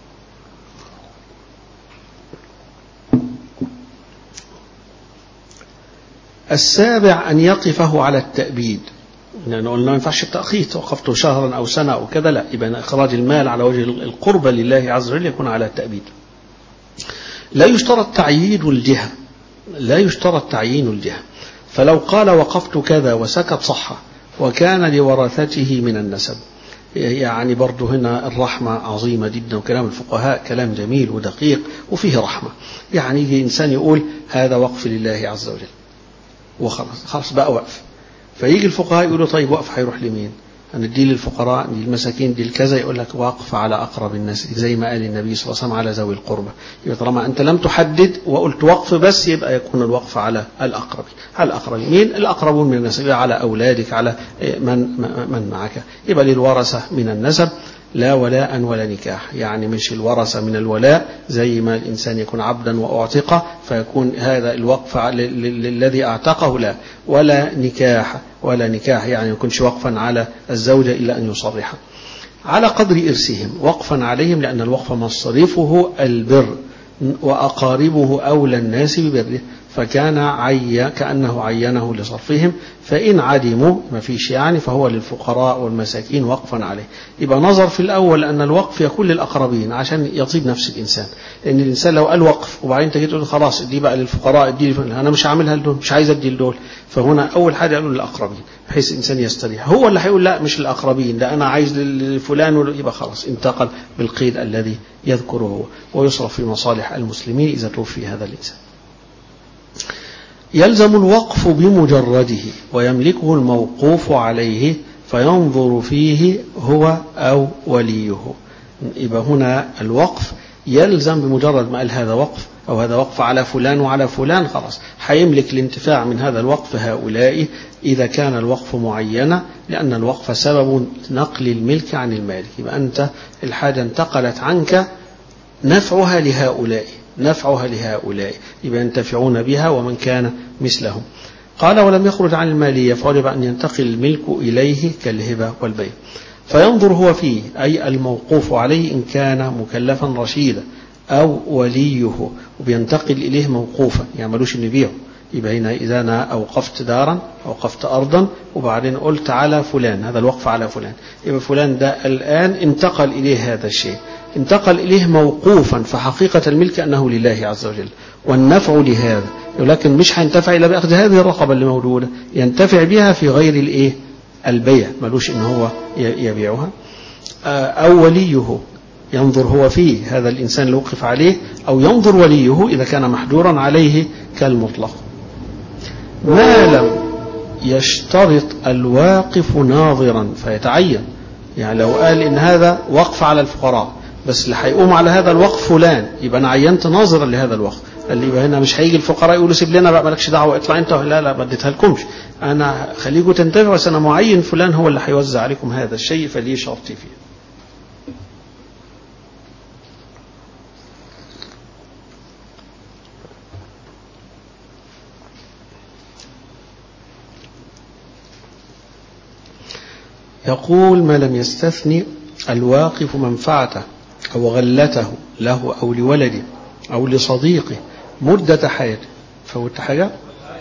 السابع ان يقفه على التأبيد، لأنه قلنا ما ينفعش التأخير، وقفته شهرا أو سنة أو كذا، لا، يبقى إخراج المال على وجه القربة لله عز وجل يكون على التأبيد. لا يشترط تعيين الجهة، لا يشترط تعيين الجهة. فلو قال وقفت كذا وسكت صح، وكان لورثته من النسب. يعني برضه هنا الرحمة عظيمة جدا، وكلام الفقهاء كلام جميل ودقيق وفيه رحمة. يعني يجي إنسان يقول هذا وقف لله عز وجل وخلاص بقى وقف، فيجي الفقهاء يقولوا طيب وقف هيروح لمين؟ هنديه للفقراء، دي المساكين، دي الكذا، يقول لك وقف على أقرب الناس، زي ما قال النبي صلى الله عليه وسلم على ذوي القربى. يبقى طالما أنت لم تحدد وقلت وقف بس، يبقى يكون الوقف على الأقرب. على الأقرب مين؟ الأقربون من الناس، يبقى على أولادك، على من معك. يبقى للورثة من النسب لا ولاء ولا نكاح، يعني مش الورثة من الولاء زي ما الإنسان يكون عبدا وأعتقه فيكون هذا الوقف للذي أعتقه، لا، ولا نكاح يعني يكونش وقفا على الزوجة إلا أن يصرح. على قدر إرثهم وقفا عليهم، لأن الوقف مصرفه البر، وأقاربه أولى الناس ببره. فكان كأنه عينه لصرفهم، فإن عدموا ما فيش يعني فهو للفقراء والمساكين وقفا عليه. يبقى نظر في الأول أن الوقف يكون للأقربين عشان يطيب نفس الإنسان، لأن الإنسان لو قال وقف وبعدين تجي تقول خلاص دي بقى للفقراء دي أنا مش هعملها لدول مش عايز أدي لدول، فهنا أول حاجة قالوا للأقربين بحيث الإنسان يستريح. هو اللي هيقول لا مش للأقربين ده أنا عايز لفلان، يبقى خلاص انتقل بالقيد الذي يذكره هو ويصرف في مصالح المسلمين إذا توفي هذا الإنسان. يلزم الوقف بمجرده ويملكه الموقوف عليه فينظر فيه هو أو وليه. يبقى هنا الوقف يلزم بمجرد ما قال هذا وقف أو هذا وقف على فلان وعلى فلان، خلاص هيملك الانتفاع من هذا الوقف هؤلاء إذا كان الوقف معينا، لأن الوقف سبب نقل الملك عن المالك. يبقى أنت الحاجة انتقلت عنك نفعها لهؤلاء يبقى ينتفعون بها ومن كان مثلهم. قال ولم يخرج عن المالية فوجب أن ينتقل الملك إليه كالهبة والبيع. فينظر هو فيه أي الموقوف عليه إن كان مكلفا رشيدا أو وليه وبينتقل إليه موقوفا يعني ملوش إن يبيعه. يبقى هنا إذا أنا أوقفت دارا أوقفت أرضا وبعدين قلت على فلان هذا الوقف على فلان، يبقى فلان ده الآن انتقل إليه هذا الشيء، انتقل إليه موقوفا، فحقيقة الملك أنه لله عز وجل والنفع لهذا، ولكن مش هينتفع إلا بأخذ هذه الرقبة اللي موجودة، ينتفع بها في غير البيع ملوش إن هو يبيعها. أو وليه ينظر هو فيه هذا الإنسان اللي وقف عليه، أو ينظر وليه إذا كان محجورا عليه كالمطلق. ما لم يشترط الواقف ناظرا فيتعين، يعني لو قال إن هذا وقف على الفقراء بس اللي هيقوم على هذا الوقف فلان، يبقى أنا عينت ناظرا لهذا الوقف، اللي يبقى هنا مش هيجي الفقراء يقولوا سيب لنا بقى مالكش دعوة اطلع انت، لا ما اديتها لكمش أنا خليكم تنتفعوا بس أنا معين فلان هو اللي هيوزع عليكم هذا الشيء فليه شرطي فيه. يقول ما لم يستثني الواقف منفعته أو غلته له أو لولده أو لصديقه مدة حياته. فوت حاجة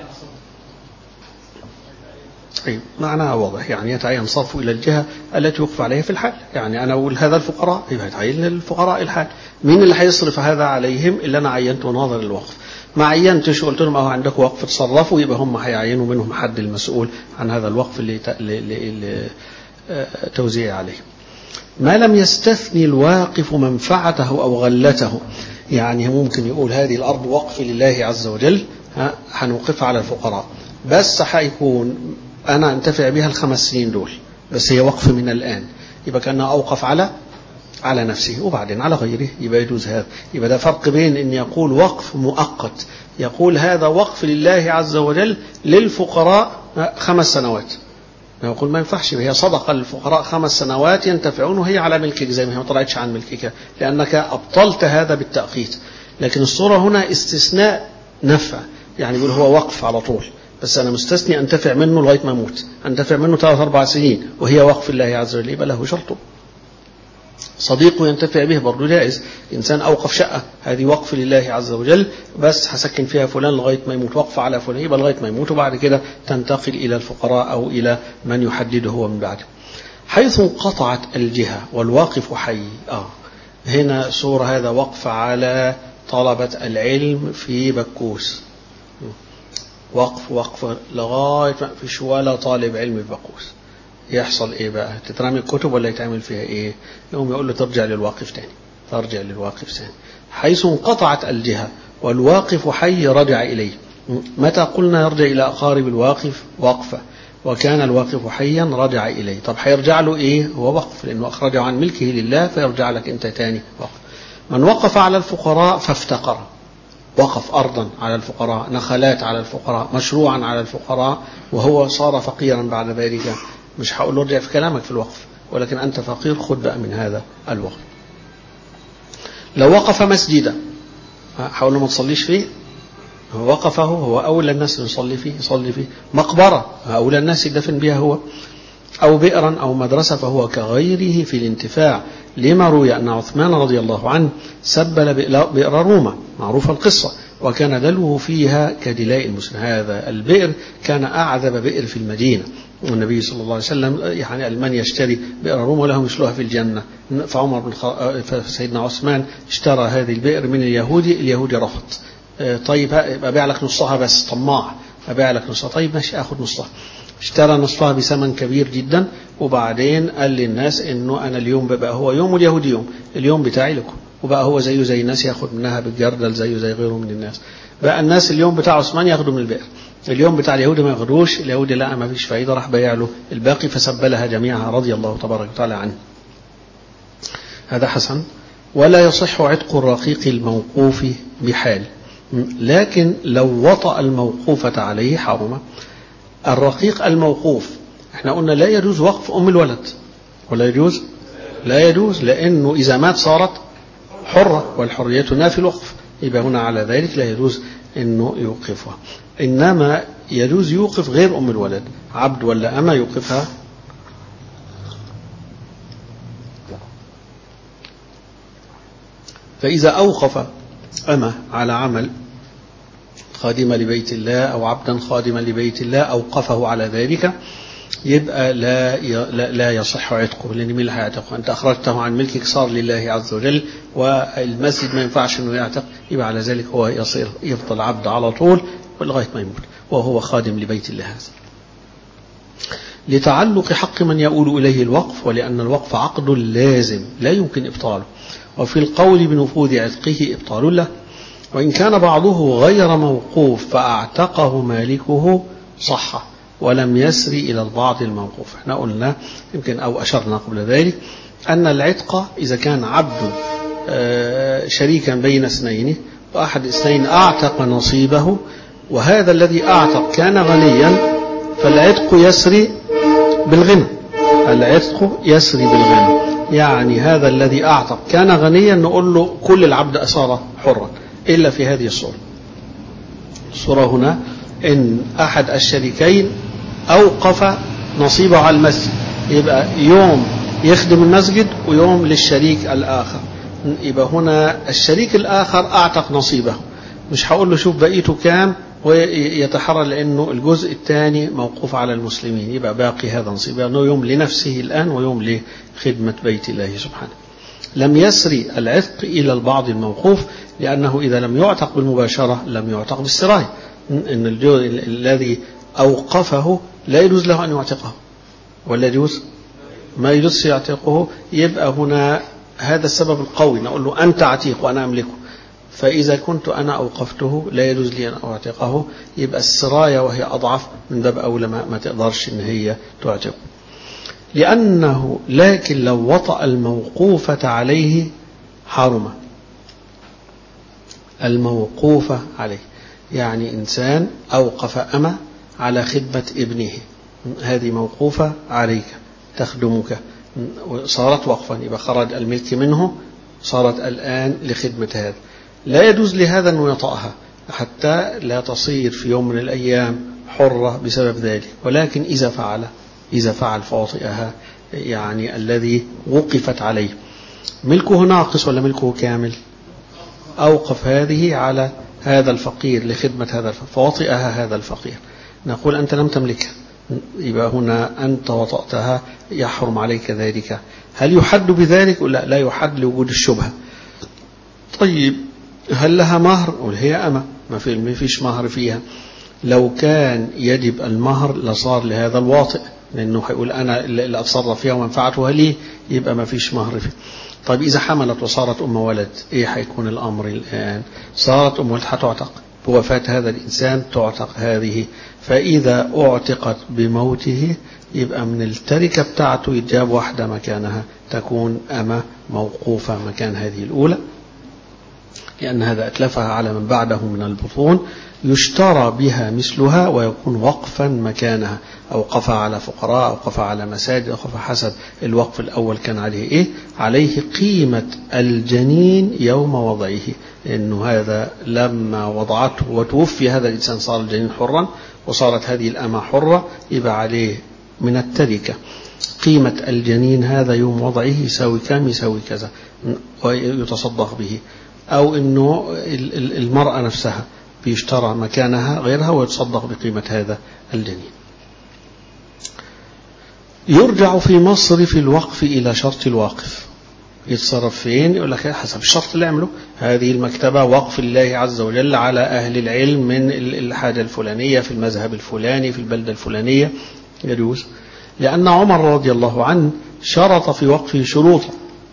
طيب معناها واضح، يعني يتعين صرفه إلى الجهة التي يوقف عليها في الحال. يعني أنا أقول هذا الفقراء يبقى يتعين للفقراء الحال، مين اللي هيصرف هذا عليهم؟ اللي أنا عينته ناظر الوقف. ما عينتش قلت لهم أهو عندكم وقف تصرفوا، يبقى هم هيعينوا منهم حد المسؤول عن هذا الوقف اللي توزيع عليه. ما لم يستثني الواقف منفعته أو غلته، يعني ممكن يقول هذه الأرض وقف لله عز وجل هنوقفها على الفقراء بس هيكون أنا أنتفع بها ال5 سنين دول بس هي وقف من الآن، يبقى كأنه أوقف على نفسه وبعدين على غيره، يبقى يجوز هذا. يبقى ده فرق بين أن يقول وقف مؤقت، يقول هذا وقف لله عز وجل للفقراء 5 سنوات، يقول ما ينفعش، هي صدقة للفقراء 5 سنوات ينتفعون وهي على ملكك زي ما هي ما طلعتش عن ملكك لأنك أبطلت هذا بالتأقيت. لكن الصورة هنا استثناء نفع، يعني يقول هو وقف على طول بس أنا مستثني أنتفع منه لغاية ما أموت، أنتفع منه 3-4 سنين وهي وقف الله عز وجل، يبقى له شرطه. صديقه ينتفع به برضو جائز، إنسان أوقف شقة هذه وقف لله عز وجل بس هسكن فيها فلان لغاية ما يموت، وقف على فلان يبقى لغاية ما يموت وبعد كده تنتقل إلى الفقراء أو إلى من يحدده هو من بعده. حيث انقطعت الجهة والواقف حي، هنا صورة هذا وقف على طلبة العلم في بكوس، وقف لغاية ما فيش ولا طالب علم في بكوس، يحصل ايه بقى؟ تترمي الكتب ولا يتعمل فيها ايه؟ يقوم يقول له ترجع للواقف تاني. حيث انقطعت الجهة والواقف حي رجع إليه. متى قلنا يرجع إلى أقارب الواقف وقفة وكان الواقف حيا رجع إليه؟ طب هيرجع له ايه؟ هو وقف لأنه أخرجه عن ملكه لله فيرجع لك انت تاني وقف. من وقف على الفقراء فافتقر، وقف أرضا على الفقراء، نخلات على الفقراء، مشروعا على الفقراء، وهو صار فقيرا بعد ذلك، مش هقول له ارجع في كلامك في الوقف، ولكن أنت فقير خذ بقى من هذا الوقف. لو وقف مسجدا هقول له ما تصليش فيه، هو وقفه هو أولى الناس يصلي فيه. مقبرة أولى الناس يدفن بها هو. أو بئرا أو مدرسة فهو كغيره في الانتفاع، لما روي أن عثمان رضي الله عنه سبل بئر روما، معروف القصة، وكان دلوه فيها كدلاء المسلم. هذا البئر كان أعذب بئر في المدينة، والنبي صلى الله عليه وسلم يعني من يشتري بئر روما له مثلها في الجنة. فسيدنا عثمان اشترى هذه البئر من اليهودي رفض. طيب أبيع لك نصها، بس طماع، أبيع لك نصها، طيب ماشي أخذ نصها. اشترى نصفها بثمن كبير جدا، وبعدين قال للناس انه انا اليوم بقى هو يوم واليهودي يوم، اليوم بتاعي لكم، وبقى هو زيه زي الناس ياخد منها بالجردل زيه زي غيره من الناس. بقى الناس اليوم بتاع عثمان ياخدوا من البئر، اليوم بتاع اليهودي ما ياخدوش. اليهودي لا ما فيش فايده، راح بيع له الباقي فسبلها جميعها رضي الله تبارك وتعالى عنه. هذا حسن. ولا يصح عتق الرقيق الموقوف بحال، لكن لو وطأ الموقوفة عليه حرم. الرقيق الموقوف احنا قلنا لا يجوز وقف أم الولد، ولا يجوز، لا يجوز، لأنه إذا مات صارت حرة، والحرية تنافي الوقف، يبقى هنا على ذلك لا يجوز أنه يوقفها. إنما يجوز يوقف غير أم الولد، عبد ولا أما يوقفها. فإذا أوقف أما على عمل خادمة لبيت الله أو عبدا خادما لبيت الله أوقفه على ذلك، يبقى لا يصح عتقه، لأن مين اللي هيعتقه؟ أنت أخرجته عن ملكك صار لله عز وجل، والمسجد ما ينفعش أنه يعتق، يبقى على ذلك هو يفضل عبد على طول لغاية ما يموت وهو خادم لبيت الله. هذا لتعلق حق من يؤول إليه الوقف، ولأن الوقف عقد لازم لا يمكن إبطاله، وفي القول بنفوذ عتقه إبطال له، وإن كان بعضه غير موقوف فأعتقه مالكه صح ولم يسري إلى البعض الموقوف. احنا قلنا يمكن أو أشرنا قبل ذلك أن العتق إذا كان عبد شريكا بين اثنين، وأحد اثنين أعتق نصيبه، وهذا الذي أعتق كان غنيا، فالعتق يسري بالغنى، العتق يسري بالغنى. يعني هذا الذي أعتق كان غنيا نقول له كل العبد أصار حرا، إلا في هذه الصورة هنا إن أحد الشريكين أوقف نصيبه على المسجد، يبقى يوم يخدم المسجد ويوم للشريك الآخر، يبقى هنا الشريك الآخر أعتق نصيبه، مش هقول له شوف بقيته كام ويتحرر، لأنه الجزء الثاني موقوف على المسلمين، يبقى باقي هذا نصيبه، أنه يوم لنفسه الآن ويوم لخدمة بيت الله سبحانه. لم يسري العتق إلى البعض الموقوف، لأنه إذا لم يعتق بالمباشرة لم يعتق بالسراية، إن الذي أوقفه لا يجوز له أن يعتقه، ولا يجوز ما يجوز يعتقه، يبقى هنا هذا السبب القوي، نقول له أنت عتيق وأنا أملكه، فإذا كنت أنا أوقفته لا يجوز لي أن أعتقه، يبقى السراية وهي أضعف من باب أولى ما تقدرش إن هي تعتقه. لأنه لكن لو وطأ الموقوفة عليه حرمة، الموقوفة عليه يعني إنسان أوقف أما على خدمة ابنه، هذه موقوفة عليك تخدمك، صارت وقفا، يبقى خرج الملك منه، صارت الآن لخدمة هذا، لا يجوز لهذا أن يطأها حتى لا تصير في يوم من الأيام حرة بسبب ذلك. ولكن إذا فعل فوطئها، يعني الذي وقفت عليه ملكه ناقص ولا ملكه كامل؟ أوقف هذه على هذا الفقير لخدمة هذا الفقير، فوطئها هذا الفقير، نقول أنت لم تملكها، يبقى هنا أنت وطأتها يحرم عليك ذلك. هل يحد بذلك؟ لا يحد لوجود الشبهة. طيب هل لها مهر؟ هي أما ما فيش مهر فيها، لو كان يجب المهر لصار لهذا الواطئ، لأنه هيقول أنا اللي أتصرف فيها ومنفعتها لي، يبقى ما فيش مهر فيها. طيب إذا حملت وصارت أم ولد، إيه هيكون الأمر الآن؟ صارت أم ولد هتعتق بوفاة هذا الإنسان، تعتق هذه، فإذا أعتقت بموته يبقى من التركة بتاعته يتجاب واحدة مكانها، تكون أما موقوفة مكان هذه الأولى، لأن هذا أتلفها على من بعده من البطون، يشترى بها مثلها ويكون وقفا مكانها، أوقفها على فقراء، أوقفها على مساجد، أوقفها حسب الوقف الأول كان عليه إيه؟ عليه قيمة الجنين يوم وضعه، لأنه هذا لما وضعته وتوفي هذا الإنسان صار الجنين حرا، وصارت هذه الأمة حرة، يبقى عليه من التركة قيمة الجنين هذا يوم وضعه يساوي كم، يساوي كذا ويتصدق به، أو أنه المرأة نفسها بيشترى مكانها غيرها ويتصدق بقيمة هذا الجنين. يرجع في مصرف الوقف إلى شرط الواقف. يتصرف فين؟ يقول لك حسب الشرط اللي عمله. هذه المكتبة وقف الله عز وجل على أهل العلم من الحاجة الفلانية في المذهب الفلاني في البلدة الفلانية، يجوز. لأن عمر رضي الله عنه شرط في وقفه شروطا،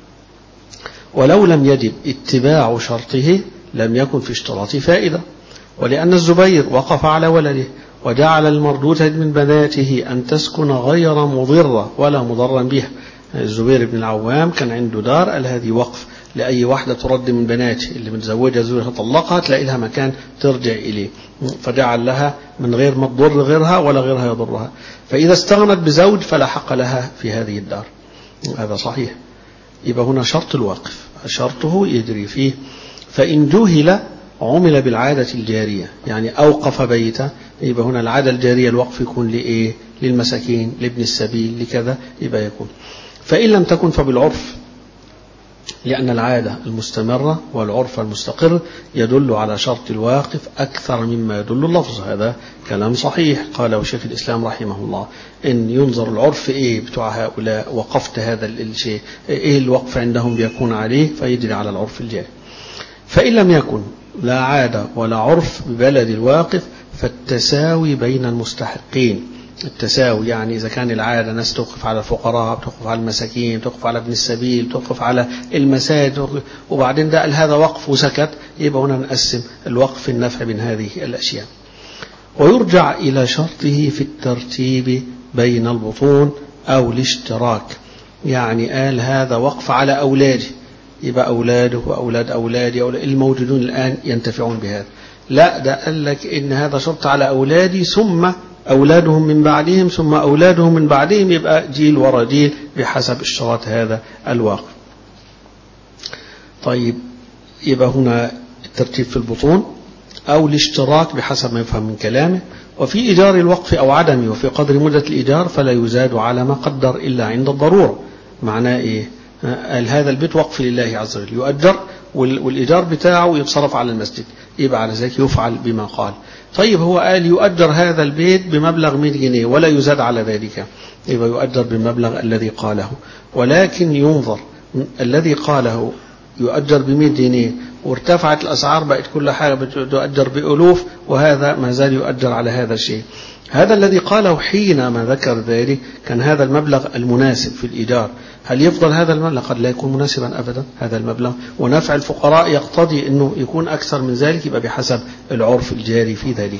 ولو لم يجب اتباع شرطه لم يكن في اشتراط فائدة. ولأن الزبير وقف على ولده وجعل المردودة من بناته أن تسكن غير مضرة ولا مضرا بها. الزبير بن العوام كان عنده دار، قال هذه وقف لأي واحدة ترد من بناته، اللي متزوجها زوجها طلقها تلاقي لها مكان ترجع إليه، فجعل لها من غير ما تضر غيرها ولا غيرها يضرها، فإذا استغنت بزوج فلا حق لها في هذه الدار. هذا صحيح. يبقى هنا شرط الواقف شرطه يجري فيه. فإن جهل عمل بالعادة الجارية، يعني أوقف بيته، يبقى هنا العادة الجارية الوقف يكون لإيه؟ للمساكين، لابن السبيل، لكذا، يبقى يكون. فإن لم تكن فبالعرف، لأن العادة المستمرة والعرف المستقر يدل على شرط الواقف أكثر مما يدل اللفظ. هذا كلام صحيح قاله شيخ الإسلام رحمه الله، إن ينظر العرف إيه بتوع هؤلاء، وقفت هذا الشيء إيه الوقف عندهم بيكون عليه، فيجري على العرف الجاري. فإن لم يكن لا عادة ولا عرف ببلد الواقف فالتساوي بين المستحقين. التساوي يعني إذا كان العادة ناس توقف على الفقراء، توقف على المساكين، توقف على ابن السبيل، توقف على المساجد، وبعدين ده هذا وقف وسكت، يبقى هنا نقسم الوقف في النفع بين هذه الأشياء. ويرجع إلى شرطه في الترتيب بين البطون أو الاشتراك. يعني قال هذا وقف على أولاده، يبقى أولاده وأولاد أولادي الموجودون الآن ينتفعون بهذا. لا، ده قال لك إن هذا شرط على أولادي ثم أولادهم من بعدهم ثم أولادهم من بعدهم، يبقى جيل ورا جيل بحسب اشتراط هذا الواقف. طيب، يبقى هنا الترتيب في البطون أو الاشتراك بحسب ما يفهم من كلامه. وفي إيجار الوقف أو عدمه وفي قدر مدة الإيجار فلا يزاد على ما قدر إلا عند الضرورة. معناه إيه؟ قال هذا البيت وقف لله عز وجل يؤجر، والإيجار بتاعه يتصرف على المسجد، يبقى على ذلك يفعل بما قال. طيب هو قال يؤجر هذا البيت بمبلغ 100 جنيه ولا يزاد على ذلك، يبقى يؤجر بالمبلغ الذي قاله. ولكن ينظر الذي قاله يؤجر ب100 جنيه وارتفعت الأسعار بقت كل حاجة بتؤجر بألوف، وهذا ما زال يؤجر على هذا الشيء. هذا الذي قاله حينما ذكر ذلك كان هذا المبلغ المناسب في الإيجار. هل يفضل هذا المبلغ؟ قد لا يكون مناسبا أبدا هذا المبلغ، ونفع الفقراء يقتضي أنه يكون أكثر من ذلك، يبقى بحسب العرف الجاري في ذلك.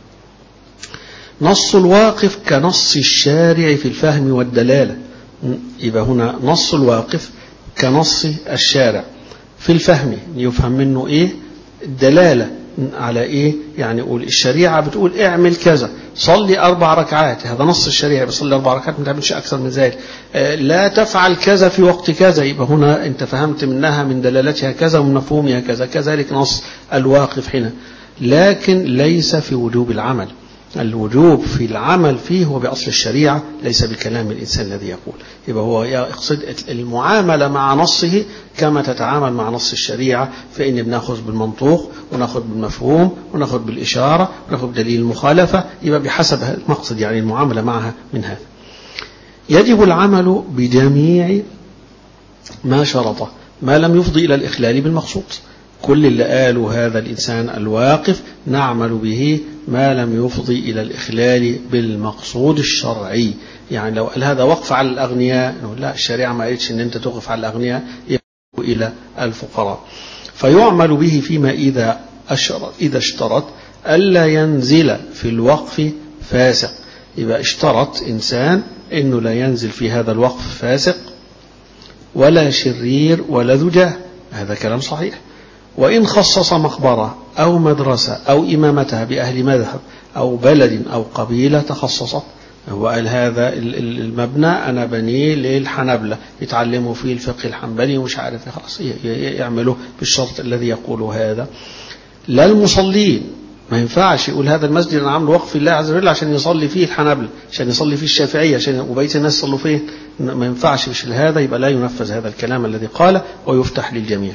نص الواقف كنص الشارع في الفهم والدلالة. يبقى هنا نص الواقف كنص الشارع في الفهم، يفهم منه إيه؟ الدلالة على إيه؟ يعني يقول الشريعة بتقول اعمل كذا، صلي 4 ركعات، هذا نص الشريعة، بصلي 4 ركعات ما تعملش أكثر من ذلك. لا تفعل كذا في وقت كذا، يبقى هنا أنت فهمت منها من دلالتها كذا ومن مفهومها كذا. كذلك نص الواقف هنا، لكن ليس في وجوب العمل. الوجوب في العمل فيه هو بأصل الشريعة، ليس بكلام الإنسان الذي يقول. يبقى هو يقصد المعاملة مع نصه كما تتعامل مع نص الشريعة، فإن بناخذ بالمنطوق وناخذ بالمفهوم وناخذ بالإشارة وناخذ دليل المخالفة، يبقى بحسب المقصد، يعني المعاملة معها من هذا. يجب العمل بجميع ما شرطه ما لم يفضي إلى الإخلال بالمقصود. كل اللي قالوا هذا الإنسان الواقف نعمل به ما لم يفضي إلى الإخلال بالمقصود الشرعي. يعني لو قال هذا وقف على الأغنياء، لا، الشريعة ما قالتش أن أنت توقف على الأغنياء، يقف إلى الفقراء. فيعمل به فيما إذا اشترط ألا ينزل في الوقف فاسق. يبقى اشترط إنسان أنه لا ينزل في هذا الوقف فاسق ولا شرير ولا ذو جاه، هذا كلام صحيح. وإن خصص مقبرة أو مدرسة أو إمامتها بأهل مذهب أو بلد أو قبيلة تخصصت، هو قال هذا المبنى أنا بنيه للحنبلة يتعلموا فيه الفقه الحنبلي ومش عارف، خلاص يعملوا بالشرط الذي يقول هذا. لا المصلين ما ينفعش يقول هذا المسجد أنا عامله وقف لله عز وجل عشان يصلي فيه الحنابلة، عشان يصلي فيه الشافعية، عشان وبقية الناس يصلوا فيه. ما ينفعش مش هذا، يبقى لا ينفذ هذا الكلام الذي قال ويفتح للجميع.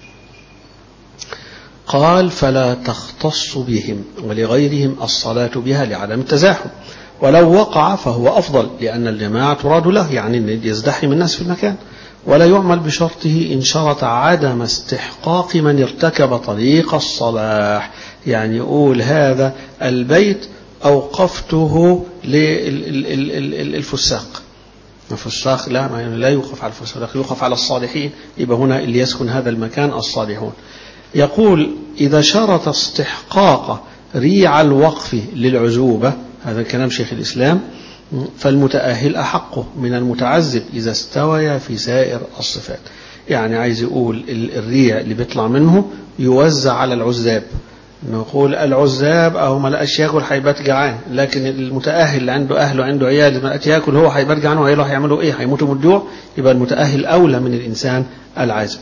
قال فلا تختص بهم ولغيرهم الصلاة بها لعدم التزاحم، ولو وقع فهو أفضل لأن الجماعة تراد له، يعني أن يزدحم الناس في المكان. ولا يعمل بشرطه إن شرط عدم استحقاق من ارتكب طريق الصلاح، يعني يقول هذا البيت أوقفته للفساق، الفساق لا يوقف على الفساق، يوقف على الصالحين، يبقى هنا اللي يسكن هذا المكان الصالحون. يقول إذا شرط استحقاق ريع الوقف للعزوبة، هذا كلام شيخ الإسلام، فالمتأهل أحقه من المتعذب إذا استوى في سائر الصفات. يعني عايز يقول الريع اللي بيطلع منه يوزع على العزاب، نقول العزاب أو ما لقاش ياكل هيبات جعان، لكن المتأهل اللي عنده أهل وعنده عيال ما لقاش ياكل هو هيبات جعان، وعياله هيعملوا إيه؟ هيموتوا من الجوع. يبقى المتأهل أولى من الإنسان العازب.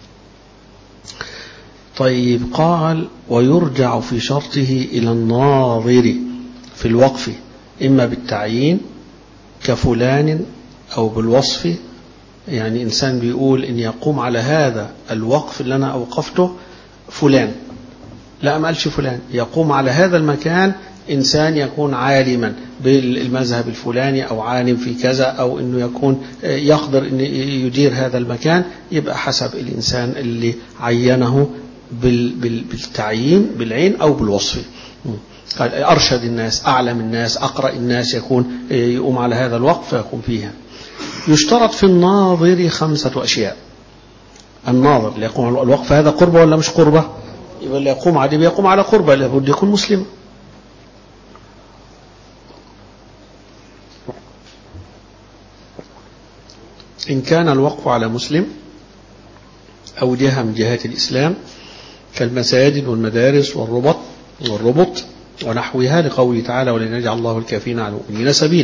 طيب قال ويرجع في شرطه إلى الناظر في الوقف إما بالتعيين كفلان أو بالوصف، يعني إنسان بيقول إن يقوم على هذا الوقف اللي أنا أوقفته فلان، لا ما قالش فلان، يقوم على هذا المكان إنسان يكون عالما بالمذهب الفلاني أو عالم في كذا، أو إنه يكون يقدر إن يدير هذا المكان، يبقى حسب الإنسان اللي عينه بالتعيين بالعين أو بالوصف. أرشد الناس، أعلم الناس، أقرأ الناس، يقوم على هذا الوقف فيقوم فيها. يشترط في الناظر 5 أشياء. الناظر اللي يقوم على الوقف هذا قربة ولا مش قربة؟ يبقى اللي يقوم عليه بيقوم على قربة، لابد يكون مسلم. إن كان الوقف على مسلم أو جهة من جهات الإسلام كالمساجد والمدارس والربط ونحوها، لقوله تعالى ولن يجعل الله الكافرين على المؤمنين سبيل.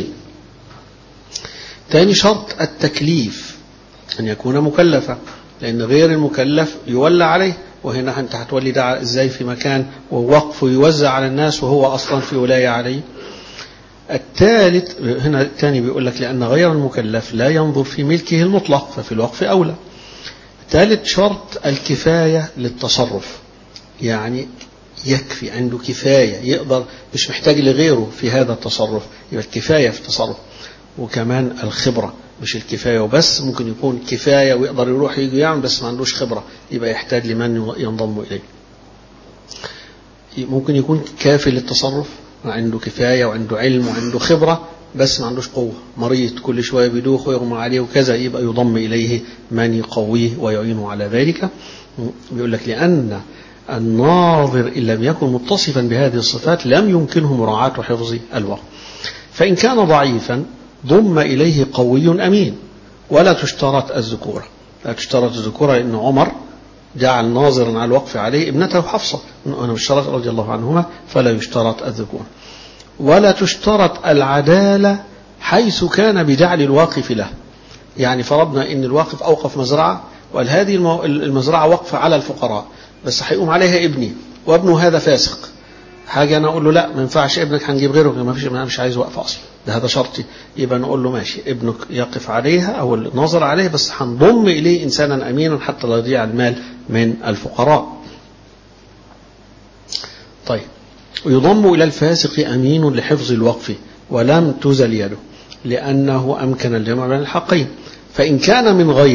ثاني شرط التكليف، أن يكون مكلفا، لأن غير المكلف يولى عليه، وهنا أنت هتولي ده إزاي في مكان ووقف يوزع على الناس وهو أصلا في ولاية عليه. الثالث هنا الثاني بيقول لك لأن غير المكلف لا ينظر في ملكه المطلق ففي الوقف أولى. ثالث شرط الكفاية للتصرف، يعني يكفي عنده كفاية، يقدر مش محتاج لغيره في هذا التصرف، يبقى الكفاية في التصرف. وكمان الخبرة، مش الكفاية وبس، ممكن يكون كفاية ويقدر يروح يجي يعمل بس ما عندوش خبرة، يبقى يحتاج لمن ينضم إليه. ممكن يكون كافي للتصرف، عنده كفاية وعنده علم وعنده خبرة بس ما عندوش قوة، مريض كل شوية بيدوخ ويغمى عليه وكذا، يبقى يضم إليه من يقويه ويعينه على ذلك. بيقول لك لأن الناظر إن لم يكن متصفا بهذه الصفات لم يمكنه مراعاة حفظ الوقت. فإن كان ضعيفا ضم إليه قوي أمين، ولا تشترط الذكورة. لا تشترط الذكورة لأن عمر جعل ناظرا على الوقف عليه ابنته حفصة أنا اشترط رضي الله عنهما، فلا يشترط الذكورة. ولا تشترط العدالة حيث كان بجعل الواقف له، يعني فرضنا إن الواقف أوقف مزرعة وقال هذه المزرعة وقف على الفقراء، بس هيقوم عليها ابني وابنه هذا فاسق، حاجة أنا أقول له لا ما ينفعش ابنك هنجيب غيره، ما فيش، أنا مش عايز وقف أصلا، ده هذا شرطي، يبقى نقول له ماشي ابنك يقف عليها أو النظر عليه، بس هنضم إليه إنسانا أمينا حتى لا يضيع المال من الفقراء. طيب ويضم إلى الفاسق أمين لحفظ الوقف ولم تزل يده لأنه أمكن الجمع بين الحقين. فإن كان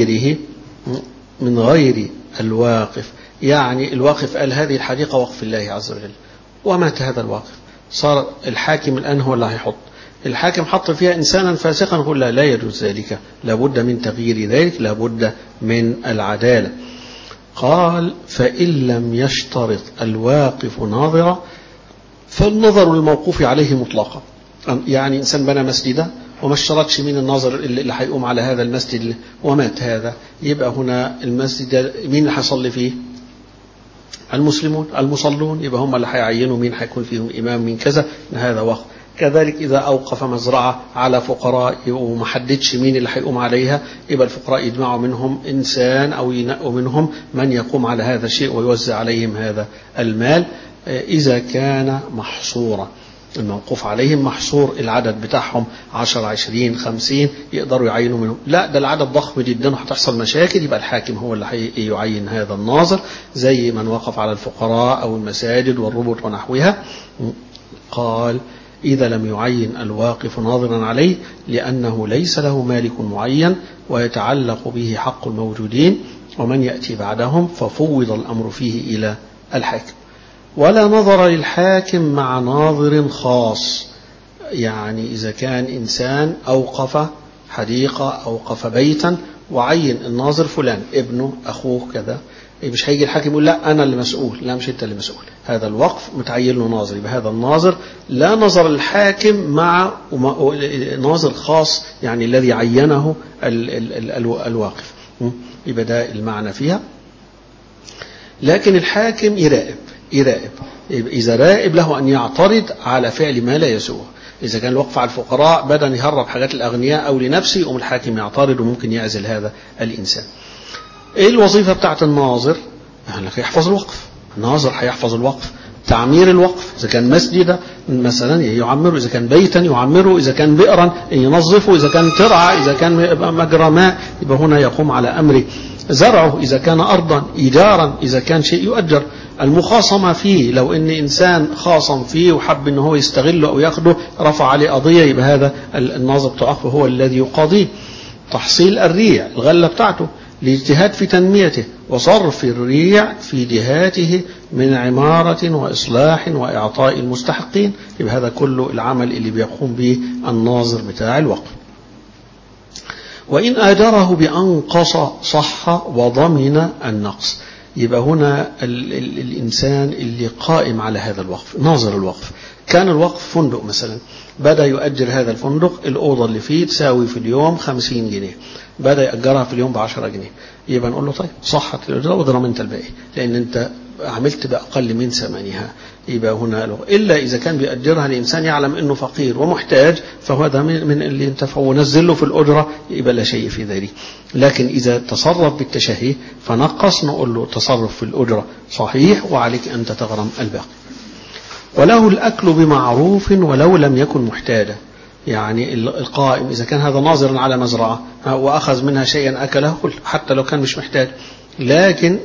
من غير الواقف، يعني الواقف قال هذه الحديقة وقف الله عز وجل ومات هذا الواقف، صار الحاكم الآن هو اللي هيحط، الحاكم حط فيها إنسانا فاسقا، نقول لا يجوز ذلك، لابد من تغيير ذلك، لابد من العدالة. قال فإن لم يشترط الواقف ناظرا فالنظر الموقوف عليه مطلقا، يعني إنسان بنى مسجدا وما اشترطش مين الناظر اللي هيقوم على هذا المسجد ومات هذا، يبقى هنا المسجد مين اللي هيصلي فيه؟ المسلمون المصلون، يبقى هم اللي هيعينوا مين هيكون فيهم إمام من كذا، هذا وقت. كذلك إذا أوقف مزرعة على فقراء وما حددش مين اللي هيقوم عليها، يبقى الفقراء يجمعوا منهم إنسان أو ينقوا منهم من يقوم على هذا الشيء ويوزع عليهم هذا المال. إذا كان محصورا، الموقوف عليهم محصور، العدد بتاعهم 10 20 50 يقدروا يعينوا منهم، لا ده العدد ضخم جدا وهتحصل مشاكل، يبقى الحاكم هو اللي يعين هذا الناظر، زي من وقف على الفقراء أو المساجد والربط ونحوها. قال إذا لم يعين الواقف ناظرا عليه لأنه ليس له مالك معين ويتعلق به حق الموجودين ومن يأتي بعدهم، ففوض الأمر فيه إلى الحاكم. ولا نظر للحاكم مع ناظر خاص، يعني إذا كان إنسان أوقف حديقة أوقف بيتا وعين الناظر فلان ابنه أخوه كذا، مش هيجي الحاكم يقول لا أنا اللي مسؤول، لا مش أنت اللي مسؤول، هذا الوقف متعين له ناظر، يبقى هذا الناظر لا نظر الحاكم مع ناظر خاص، يعني الذي عينه الواقف، يبقى ده المعنى فيها. لكن الحاكم يراقب، إذا راقب له أن يعترض على فعل ما لا يسوء، إذا كان الوقف على الفقراء بدأ يهرب حاجات الأغنياء أو لنفسه، يقوم الحاكم يعترض وممكن يعزل هذا الإنسان. إيه الوظيفة بتاعت الناظر؟ يحفظ الوقف، الناظر هيحفظ الوقف، تعمير الوقف، إذا كان مسجد مثلا يعمره، إذا كان بيتا يعمره، إذا كان بئرا ينظفه، إذا كان ترعى، إذا كان مجرى ماء يبقى هنا يقوم على أمره، زرعه إذا كان أرضا، إيجارا إذا كان شيء يؤجر، المخاصمة فيه لو إن إنسان خاصم فيه وحب إنه هو يستغله أو يأخده رفع عليه قضية، يبقى هذا الناظر بتاعه هو الذي يقاضيه. تحصيل الريع الغلة بتاعته، الاجتهاد في تنميته وصرف الريع في جهاته من عمارة وإصلاح وإعطاء المستحقين، يبقى هذا كله العمل اللي بيقوم به الناظر بتاع الوقف. وإن آجره بأنقص صح وضمن النقص، يبقى هنا الإنسان اللي قائم على هذا الوقف ناظر الوقف، كان الوقف فندق مثلا، بدأ يؤجر هذا الفندق، الأوضة اللي فيه تساوي في اليوم 50 جنيه، بدأ يأجرها في اليوم ب10 جنيه، يبقى نقول له طيب صحت الأجرة وضرم انت الباقي لأن انت عملت بأقل من ثمنها، يبقى هنا له. إلا إذا كان بيأجرها لإنسان يعلم أنه فقير ومحتاج، فهو ده من اللي انتفع ونزل له في الأجرة، يبقى لا شيء في ذلك. لكن إذا تصرف بالتشهي فنقص، نقول له تصرف في الأجرة صحيح وعليك أن تغرم الباقي. وله الأكل بمعروف ولو لم يكن محتاجا، يعني القائم إذا كان هذا ناظرا على مزرعة وأخذ منها شيئا أكله حتى لو كان مش محتاج، لكن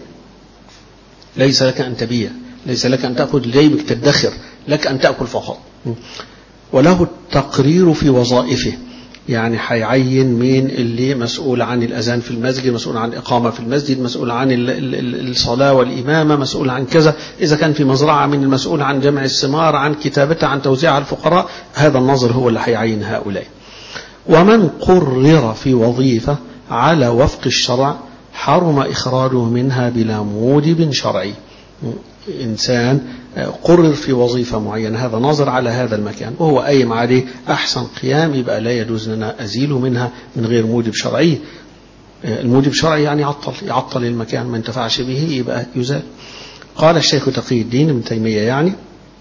ليس لك أن تبيع، ليس لك أن تأخذ لجيبك تدخر، لك أن تأكل فقط. وله التقرير في وظائفه، يعني هيعين مين اللي مسؤول عن الأذان في المسجد، مسؤول عن الإقامة في المسجد، مسؤول عن الصلاة والإمامة، مسؤول عن كذا، إذا كان في مزرعة من المسؤول عن جمع الثمار، عن كتابتها، عن توزيعها على الفقراء، هذا الناظر هو اللي هيعين هؤلاء. ومن قرر في وظيفة على وفق الشرع حرم إخراجه منها بلا موجب شرعي، إنسان قرر في وظيفة معينة، هذا ناظر على هذا المكان وهو قايم عليه أحسن قيام، يبقى لا يجوز لنا أزيله منها من غير موجب شرعي. الموجب شرعي يعني يعطل المكان، ما انتفعش به يبقى يزال. قال الشيخ تقي الدين ابن تيمية يعني: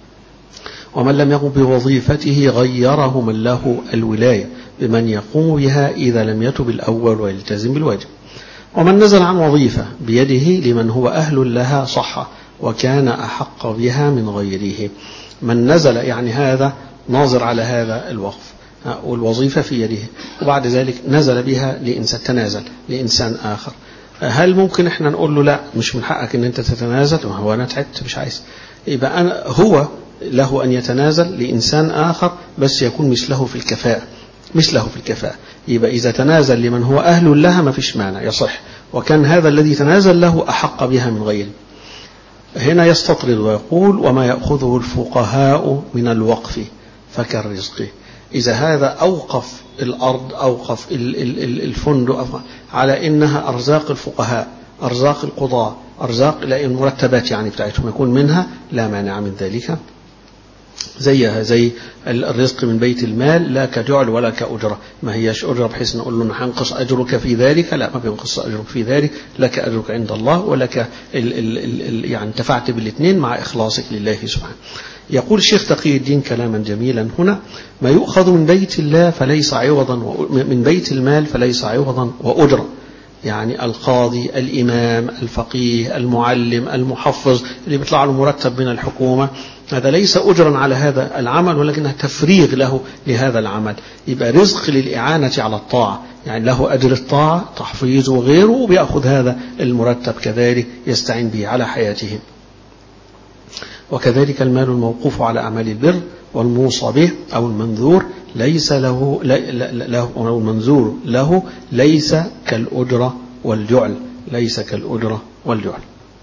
ومن لم يقم بوظيفته غيره من له الولاية بمن يقوم بها إذا لم يتب الأول ويلتزم بالواجب. ومن نزل عن وظيفة بيده لمن هو أهل لها صح وكان أحق بها من غيره. من نزل يعني هذا ناظر على هذا الوقف والوظيفة في يده، وبعد ذلك نزل بها لإنسان، تنازل لإنسان آخر، هل ممكن احنا نقول له لا مش من حقك ان انت تتنازل، وهو انا تعبت مش عايز؟ يبقى أنا هو له أن يتنازل لإنسان آخر بس يكون مثله في الكفاءة، يبقى إذا تنازل لمن هو أهل لها ما فيش مانع يصح، وكان هذا الذي تنازل له أحق بها من غيره. هنا يستطرد ويقول: وما يأخذه الفقهاء من الوقف فكالرزق. إذا هذا أوقف الأرض، أوقف الفندق على إنها أرزاق الفقهاء، أرزاق القضاء، أرزاق المرتبات يعني بتاعتهم يكون منها، لا مانع من ذلك. زيها زي الرزق من بيت المال، لا كجعل ولا كأجرة، ما هيش أجرة بحيث نقول له هنقص أجرك في ذلك، لا ما بينقص أجرك في ذلك، لك أجرك عند الله ولك يعني انتفعت بالاثنين مع إخلاصك لله سبحانه. يقول الشيخ تقي الدين كلاما جميلا هنا: ما يؤخذ من بيت الله فليس عوضا، من بيت المال فليس عوضا وأجرة، يعني القاضي، الإمام، الفقيه، المعلم، المحفظ اللي بيطلع له مرتب من الحكومة، هذا ليس أجرا على هذا العمل ولكنه تفريغ له لهذا العمل، يبقى رزق للإعانة على الطاعة، يعني له أجر الطاعة تحفيظ وغيره، وبيأخذ هذا المرتب كذلك يستعين به على حياته. وكذلك المال الموقوف على أعمال البر والموصى به أو المنذور ليس له أو المنذور له ليس كالأجرة والجعل، ليس كالأجرة والجعل.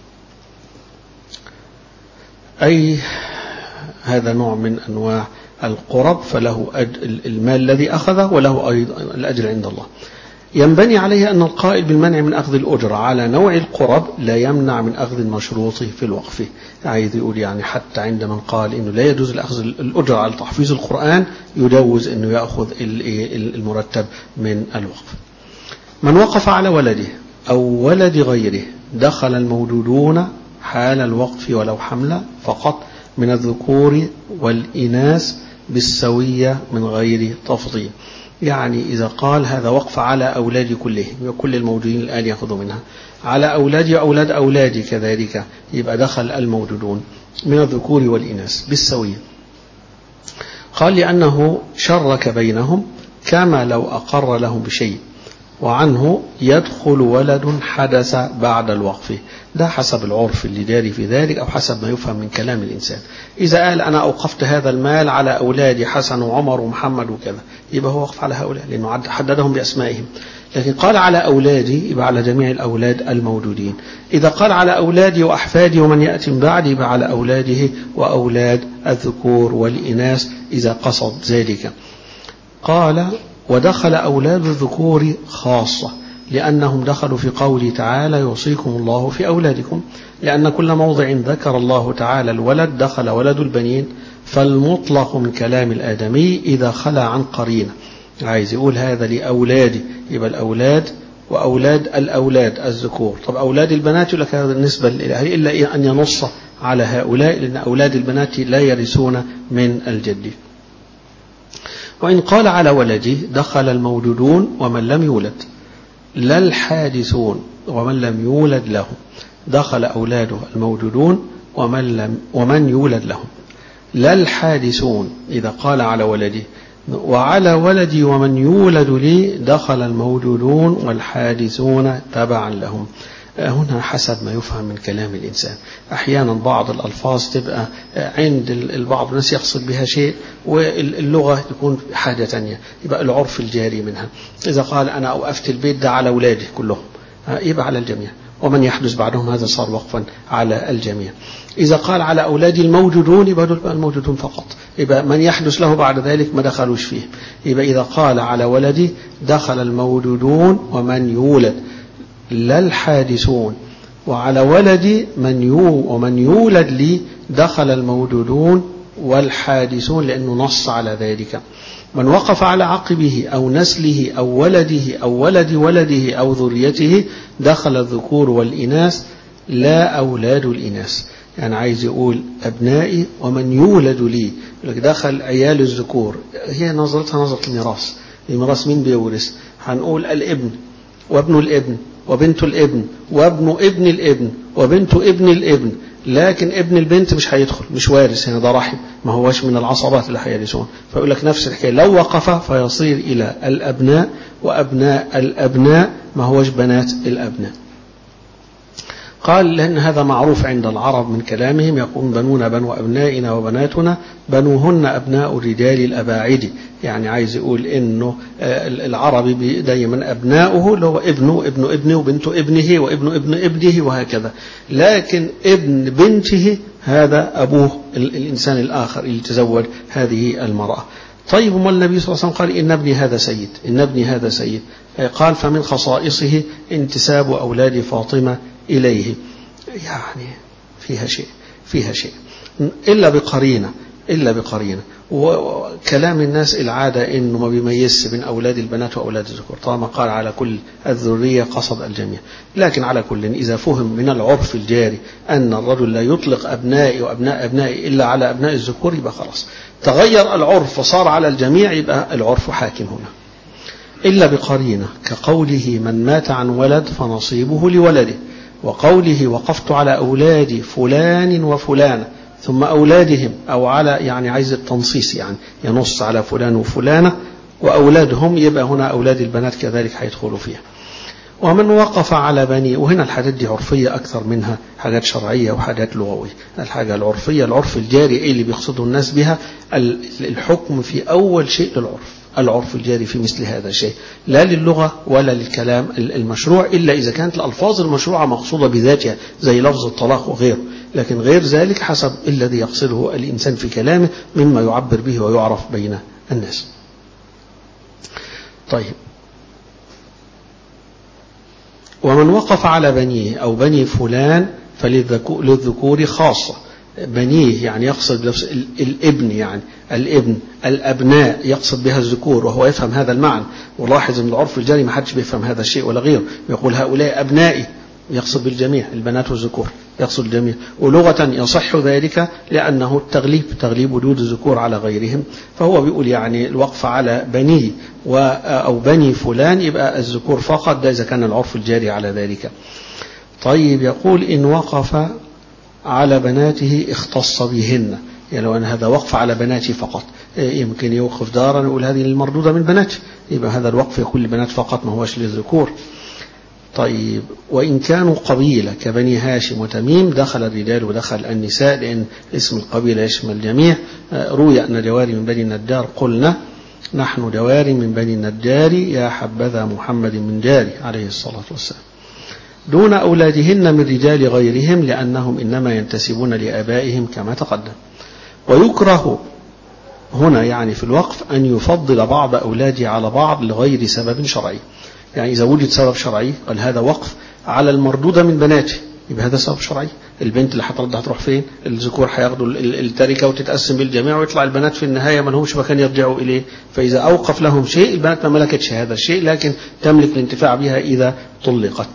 أي هذا نوع من أنواع القرب، فله المال الذي أخذه وله أيضا الأجر عند الله. ينبني عليه أن القائل بالمنع من أخذ الأجرة على نوع القرب لا يمنع من أخذ المشروط في الوقف. عايز يقول يعني حتى عند من قال إنه لا يجوز الأخذ الأجرة على تحفيظ القرآن يجوز أنه يأخذ المرتب من الوقف. من وقف على ولده أو ولد غيره دخل المولودون حال الوقف ولو حملة فقط من الذكور والإناث بالسوية من غير تفضيل. يعني إذا قال هذا وقف على أولادي كلهم، وكل الموجودين الآن يأخذوا منها، على أولادي وأولاد أولادي كذلك، يبقى دخل الموجودون من الذكور والإناث بالسوية. قال لأنه شرك بينهم كما لو أقر لهم بشيء، وعنه يدخل ولد حدث بعد الوقف. ده حسب العرف اللي داري في ذلك أو حسب ما يفهم من كلام الإنسان. إذا قال أنا أوقفت هذا المال على أولادي حسن وعمر ومحمد وكذا، يبقى هو وقف على هؤلاء لأنه حددهم بأسمائهم. لكن قال على أولادي يبقى على جميع الأولاد الموجودين. إذا قال على أولادي وأحفادي ومن يأتي من بعد يبقى على أولاده وأولاد الذكور والإناث إذا قصد ذلك. قال ودخل أولاد الذكور خاصة لأنهم دخلوا في قوله تعالى يوصيكم الله في أولادكم، لأن كل موضع ذكر الله تعالى الولد دخل ولد البنين، فالمطلق من كلام الآدمي إذا خلى عن قرينة. عايز يقول هذا لأولادي، يبقى الأولاد وأولاد الأولاد الذكور. طب أولاد البنات يقول لك هذا بالنسبة للإلهي إلا أن ينص على هؤلاء، لأن أولاد البنات لا يرثون من الجد. وإن قال على ولدي دخل المولودون ومن لم يولد، لا الحادثون ومن لم يولد لهم، دخل أولاده الموجودون ومن يولد لهم، لا الحادثون إذا قال على ولدي، وعلى ولدي ومن يولد لي دخل الموجودون والحادثون تبعا لهم. هنا حسب ما يفهم من كلام الإنسان. أحيانا بعض الألفاظ تبقى عند البعض الناس يقصد بها شيء واللغة تكون حاجة تانية، يبقى العرف الجاري منها. إذا قال أنا أوقفت البيت ده على أولادي كلهم يبقى على الجميع، ومن يحدث بعدهم هذا صار وقفا على الجميع. إذا قال على أولادي الموجودون يبقى دول الموجودون فقط، يبقى من يحدث له بعد ذلك ما دخلوش فيه. يبقى إذا قال على ولدي دخل الموجودون ومن يولد، لا الحادثون، وعلى ولدي ومن يولد لي دخل الموجودون والحادثون لأنه نص على ذلك. من وقف على عقبه أو نسله أو ولده أو ولد ولده أو ذريته دخل الذكور والإناث لا أولاد الإناث. يعني عايز يقول أبنائي ومن يولد لي، دخل عيال الذكور. هي نظرتها نظرة الميراث. الميراث مين بيورث؟ هنقول الابن وابن الابن وبنت الابن وابن ابن الابن وبنت ابن الابن، لكن ابن البنت مش هيدخل، مش وارث هنا، ده رحم، ما هوش من العصبات اللي هيرثون. فيقول لك نفس الحكايه، لو وقف فيصير إلى الأبناء وأبناء الأبناء، ما هوش بنات الأبناء. قال لأن هذا معروف عند العرب من كلامهم، يقول بنونا بنو أبنائنا وبناتنا بنوهن أبناء الرجال الأباعد. يعني عايز يقول إنه العربي دايما أبناؤه اللي هو ابنه ابن ابنه وبنت ابنه وابن ابن ابنه وهكذا، لكن ابن بنته هذا أبوه الإنسان الآخر اللي تزوج هذه المرأة. طيب ما النبي صلى الله عليه وسلم قال إن ابني هذا سيد، إن ابني هذا سيد، قال فمن خصائصه انتساب أولاد فاطمة إليه. يعني فيها شيء إلا بقرينة. وكلام الناس العادة إنه ما بيميز بين أولاد البنات وأولاد الذكور، طالما قال على كل الذرية قصد الجميع. لكن على كل إذا فهم من العرف الجاري أن الرجل لا يطلق أبنائي وأبناء أبنائي إلا على أبناء الذكور، يبقى خلاص تغير العرف وصار على الجميع، يبقى العرف حاكم هنا. إلا بقرينة كقوله من مات عن ولد فنصيبه لولده، وقوله وقفت على أولاد فلان وفلانة ثم أولادهم، أو على يعني عايز التنصيص يعني ينص على فلان وفلانة وأولادهم، يبقى هنا أولاد البنات كذلك هيدخلوا فيها. ومن وقف على بني، وهنا الحاجات دي عرفية أكثر منها حاجات شرعية وحاجات لغوية. الحاجة العرفية العرف الجاري إيه اللي بيقصده الناس بها؟ الحكم في أول شيء للعرف، العرف الجاري في مثل هذا الشيء، لا للغة ولا للكلام المشروع، إلا إذا كانت الألفاظ المشروعة مقصودة بذاتها زي لفظ الطلاق وغيره، لكن غير ذلك حسب الذي يقصده الإنسان في كلامه مما يعبر به ويعرف بين الناس. طيب، ومن وقف على بنيه أو بني فلان فللذكور خاصة. بنيه يعني يقصد الابن، يعني الابن، الأبناء يقصد بها الذكور، وهو يفهم هذا المعنى. ولاحظ أن العرف الجاري ما حدش بيفهم هذا الشيء ولا غيره، يقول هؤلاء أبنائي، يقصد بالجميع، البنات والذكور يقصد الجميع. ولغة يصح ذلك لأنه تغليب وجود الذكور على غيرهم، فهو بيقول يعني الوقف على بني أو بني فلان يبقى الذكور فقط، ده إذا كان العرف الجاري على ذلك. طيب، يقول إن وقف على بناته اختص بهن، يعني لو أن هذا وقف على بناتي فقط، يمكن يوقف دارا يقول هذه المردودة من بناتي، يبقى هذا الوقف يكون لبنات فقط ما هوش للذكور. طيب، وإن كانوا قبيلة كبني هاشم وتميم دخل الرجال ودخل النساء، لأن اسم القبيلة يشمل الجميع. روي أن جواري من بني النجار قلنا نحن جواري من بني النجار يا حبذا محمد من جاري عليه الصلاة والسلام، دون أولادهن من رجال غيرهم لأنهم إنما ينتسبون لآبائهم كما تقدم. ويكره هنا يعني في الوقف أن يفضل بعض أولاده على بعض لغير سبب شرعي، يعني إذا وجد سبب شرعي قال هذا وقف على المردودة من بناته، يبقى هذا سبب شرعي. البنت اللي هترد هتروح فين؟ الذكور هياخدوا التركة وتتقسم بالجميع، ويطلع البنات في النهاية ما لهمش مكان يرجعوا إليه. فإذا أوقف لهم شيء البنات ما ملكتش هذا الشيء، لكن تملك الانتفاع بها إذا طلقت.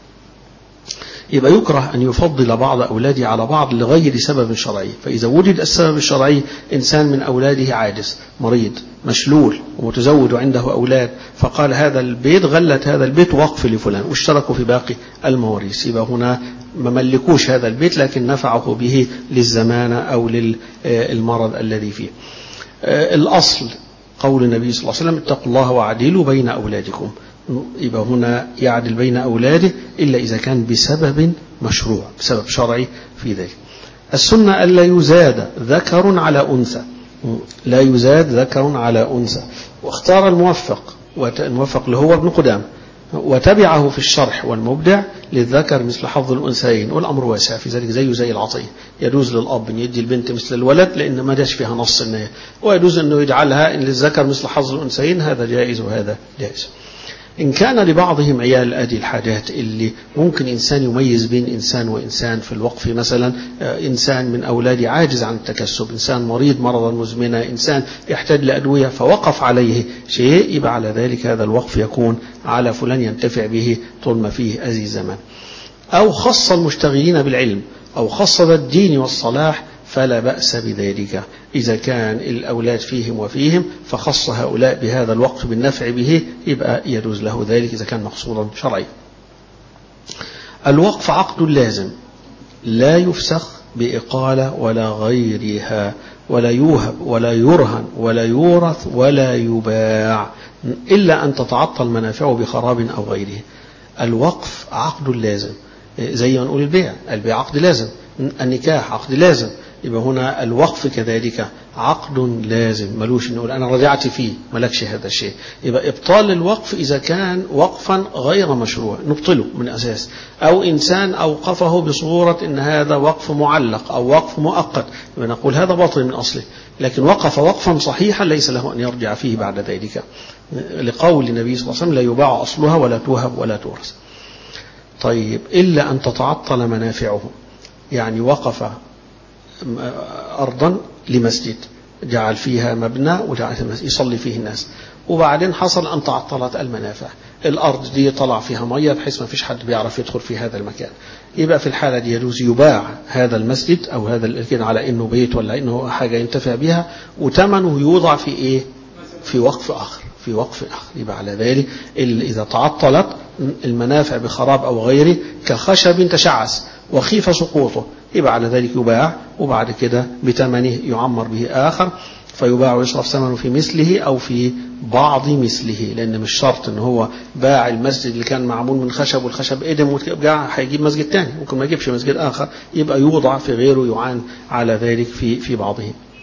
يبقى يكره أن يفضل بعض أولاده على بعض لغير سبب شرعي. فإذا وجد السبب الشرعي، إنسان من أولاده عاجز مريض مشلول ومتزوج وعنده أولاد، فقال هذا البيت غلت هذا البيت وقف لفلان واشتركوا في باقي المواريث، يبقى هنا ما ملكوش هذا البيت لكن نفعه به للزمانة أو للمرض الذي فيه. الأصل قول النبي صلى الله عليه وسلم اتقوا الله وعدلوا بين أولادكم، يبقى هنا يعدل بين أولاده إلا إذا كان بسبب مشروع، بسبب شرعي في ذلك. السنة ألا يزاد ذكر على أنثى، لا يزاد ذكر على أنثى. واختار الموفق اللي هو ابن قدامة، وتبعه في الشرح والمبدع للذكر مثل حظ الأنثيين، والأمر واسع في ذلك زي العطية. يجوز للأب أن يدي البنت مثل الولد لأن ما داش فيها نص النهاية، ويجوز أنه يجعلها إن للذكر مثل حظ الأنثيين، هذا جائز وهذا جائز. إن كان لبعضهم عيال أدي الحاجات اللي ممكن إنسان يميز بين إنسان وإنسان في الوقف، مثلا إنسان من أولادي عاجز عن التكسب، إنسان مريض مرضا مزمنا، إنسان يحتاج لأدوية فوقف عليه شيء، يبقى على ذلك هذا الوقف يكون على فلان ينتفع به طول ما فيه أزي زمان. أو خص المشتغلين بالعلم أو خص الدين والصلاح فلا بأس بذلك، إذا كان الأولاد فيهم وفيهم فخص هؤلاء بهذا الوقف بالنفع به، يبقى يجوز له ذلك إذا كان مقصودا شرعي. الوقف عقد لازم لا يفسخ بإقالة ولا غيرها، ولا يوهب ولا يرهن ولا يورث ولا يباع إلا أن تتعطل منافعه بخراب أو غيره. الوقف عقد لازم، زي ما نقول البيع عقد لازم، النكاح عقد لازم، يبقى هنا الوقف كذلك عقد لازم، ملوش نقول أنا رجعت فيه ملكش هذا الشيء. يبقى إبطال الوقف إذا كان وقفا غير مشروع نبطله من أساس، أو إنسان أوقفه بصورة إن هذا وقف معلق أو وقف مؤقت، يبقى نقول هذا باطل من أصله. لكن وقف وقفا صحيحا ليس له أن يرجع فيه بعد ذلك، لقول النبي صلى الله عليه وسلم لا يباع أصلها ولا توهب ولا تورث. طيب، إلا أن تتعطل منافعه، يعني أرضا لمسجد جعل فيها مبنى وجعل يصلي فيه الناس، وبعدين حصل أن تعطلت المنافع، الأرض دي طلع فيها مية بحيث ما فيش حد بيعرف يدخل في هذا المكان، يبقى في الحالة دي يجوز يباع هذا المسجد أو هذا الكن على إنه بيت ولا إنه حاجة ينتفع بها، وثمنه يوضع في إيه؟ في وقف آخر، في وقف آخر. يبقى على ذلك إذا تعطلت المنافع بخراب أو غيره كخشب تشعث وخيف سقوطه، يبقى على ذلك يباع، وبعد كده بثمنه يعمر به آخر، فيباع ويصرف ثمنه في مثله أو في بعض مثله، لأن مش شرط إن هو باع المسجد اللي كان معمول من خشب والخشب قدم وجاع هيجيب مسجد تاني، ممكن ما يجيبش مسجد آخر، يبقى يوضع في غيره يعان على ذلك في بعضه.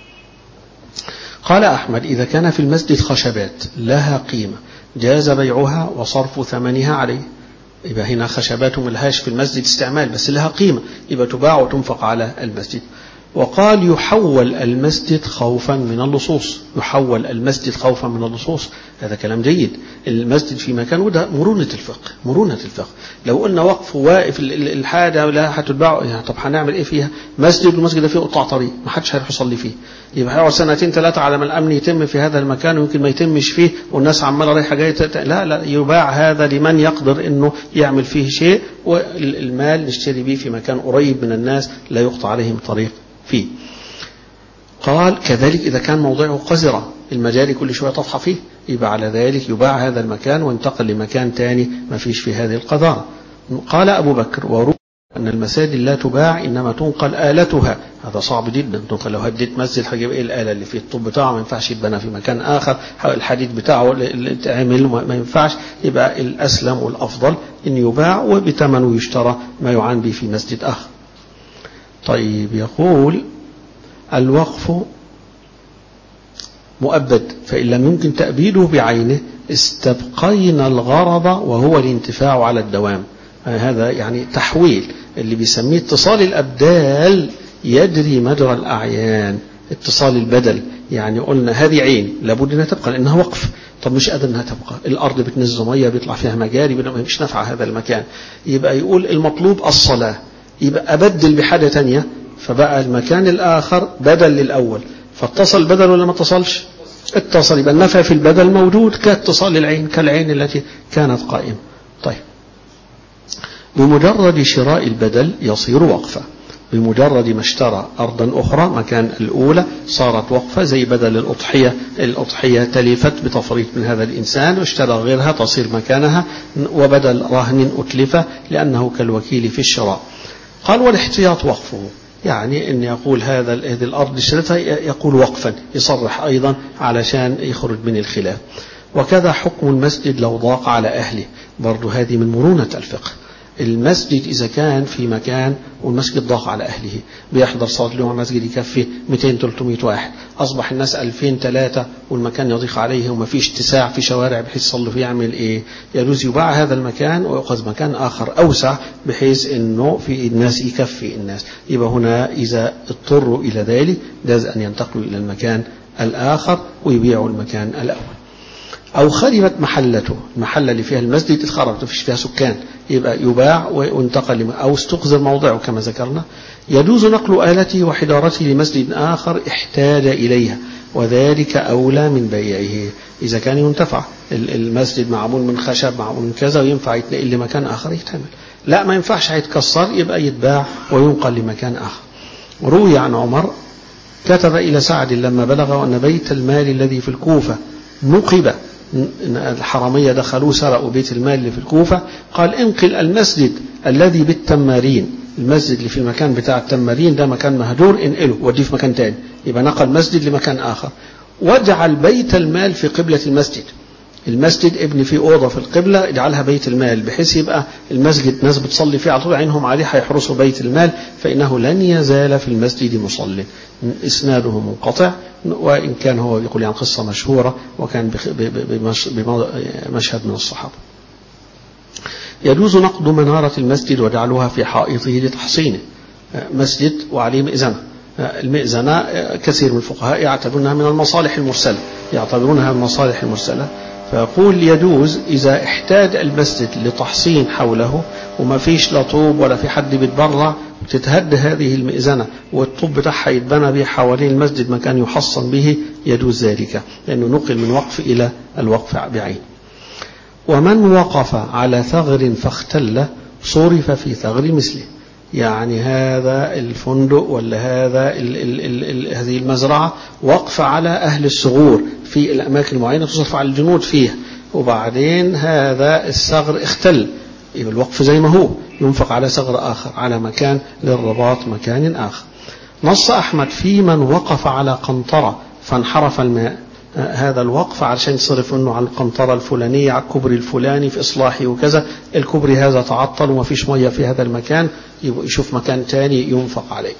قال أحمد: إذا كان في المسجد خشبات لها قيمة جاز بيعها وصرف ثمنها عليه. يبقى هنا خشبات ملهاش في المسجد استعمال بس لها قيمة، يبقى تباع وتنفق على المسجد. وقال: يحول المسجد خوفا من اللصوص. يحول المسجد خوفا من اللصوص، هذا كلام جيد. المسجد في مكان، وده مرونة الفقه. لو قلنا وقف واقف الحاجة لا هتتباع، يعني طب هنعمل ايه فيها؟ مسجد، والمسجد ده فيه قطاع طريق ما حدش هيروح يصلي فيه، يبقى هيقعد 2-3 على ما الامن يتم في هذا المكان، ويمكن ما يتمش فيه والناس عماله رايحه جايه. لا، يباع هذا لمن يقدر انه يعمل فيه شيء، والمال نشتري به في مكان قريب من الناس لا يقطع عليهم طريق فيه. قال: كذلك إذا كان موضعه قذرة، المجاري كل شوية تطحى فيه، يبقى على ذلك يباع هذا المكان وينتقل لمكان تاني ما فيش في هذه القذارة. قال أبو بكر: وروى أن المساجد لا تباع إنما تنقل آلتها. هذا صعب جدا، تنقل. لو هديت مسجد هجيب إيه الآلة اللي فيه؟ الطوب بتاعه ما ينفعش يتبنى في مكان آخر، الحديد بتاعه اللي تعمل ما ينفعش، يبقى الأسلم والأفضل إن يباع وبثمنه يشترى ما يعان به في مسجد آخر. طيب، يقول: الوقف مؤبد، فإن لم يمكن تأبيده بعينه استبقينا الغرض وهو الانتفاع على الدوام. هذا يعني تحويل، اللي بيسميه اتصال الأبدال يجري مجرى الأعيان. اتصال البدل، يعني قلنا هذه عين لابد أنها تبقى لأنها وقف، طب مش قادر أنها تبقى، الأرض بتنزل مية بيطلع فيها مجاري، مش نافعة هذا المكان، يبقى يقول المطلوب الصلاة، يبقى أبدل بحاجة تانية، فبقى المكان الآخر بدل للأول، فاتصل البدل ولا ما اتصلش؟ اتصل، يبقى النفع في البدل موجود كاتصال العين، كالعين التي كانت قائمة. طيب، بمجرد شراء البدل يصير وقفة، بمجرد ما اشترى أرضا أخرى مكان الأولى صارت وقفة، زي بدل الأضحية تلفت بتفريط من هذا الإنسان واشترى غيرها تصير مكانها، وبدل رهن أتلفة لأنه كالوكيل في الشراء. قال: والاحتياط وقفه، يعني أن يقول هذه الأرض اشتريتها يقول وقفا، يصرح أيضا علشان يخرج من الخلاف. وكذا حكم المسجد لو ضاق على أهله، برضو هذه من مرونة الفقه. المسجد إذا كان في مكان والمسجد ضاق على أهله، بيحضر صلاة الجمعة المسجد يكفي 200-300 واحد، أصبح الناس 2000-3 والمكان يضيق عليه وما فيش اتساع في شوارع بحيث يصلوا فيه، يعمل إيه؟ يجوز يباع هذا المكان ويأخذ مكان آخر أوسع بحيث إنه في الناس يكفي الناس. يبقى هنا إذا اضطروا إلى ذلك جاز أن ينتقلوا إلى المكان الآخر ويبيعوا المكان الأول. أو خربت محلته، المحلة اللي فيها المسجد اتخربت ما فيش فيها سكان، يبقى يباع وينتقل، أو استقذر موضعه كما ذكرنا. يجوز نقل آلته وحضارته لمسجد آخر احتاج إليها، وذلك أولى من بيعه. إذا كان ينتفع المسجد معمول من خشب معمول من كذا وينفع يتنقل لمكان آخر يتعمل، لا ما ينفعش هيتكسر، يبقى يتباع وينقل لمكان آخر. روي عن عمر كتب إلى سعد لما بلغ أن بيت المال الذي في الكوفة نقب، الحرامية دخلوا سرقوا بيت المال اللي في الكوفة، قال: انقل المسجد الذي بالتمارين، المسجد اللي في المكان بتاع التمارين ده مكان مهجور، انقله وديه في مكان تاني، يبقى نقل مسجد لمكان آخر. واجعل بيت المال في قبلة المسجد ابن فيه أوضة في القبلة اجعلها بيت المال، بحيث يبقى المسجد ناس بتصلي فيه على طول عينهم عليه هيحرسوا بيت المال، فإنه لن يزال في المسجد مصلٍ. إسناده منقطع، وإن كان هو يقول عن قصة مشهورة وكان بمشهد من الصحابة. يجوز نقض منارة المسجد وجعلها في حائطه لتحصينه، مسجد وعليه مئذنة، المئذنة كثير من الفقهاء يعتبرونها من المصالح المرسلة، فيقول يجوز إذا احتاج المسجد لتحصين حوله وما فيش لا طوب ولا في حد بيتبرع، تتهد هذه المئذنة والطوب بتاعها يتبنى به حوالين المسجد مكان يحصن به، يجوز ذلك لأنه نقل من وقف إلى الوقف بعين. ومن وقف على ثغر فاختل صرف في ثغر مثله، يعني هذا الفندق ولا هذا هذه المزرعة وقف على أهل الثغور في الأماكن المعينة تصرف على الجنود فيها، وبعدين هذا الثغر اختل، يبقى الوقف زي ما هو ينفق على ثغر آخر على مكان للرباط مكان آخر. نص أحمد في من وقف على قنطرة فانحرف الماء، هذا الوقف علشان يصرف انه على القنطرة الفلانية على الكوبري الفلاني في إصلاحي وكذا، الكوبري هذا تعطل وما فيش مية في هذا المكان، يشوف مكان تاني ينفق عليه.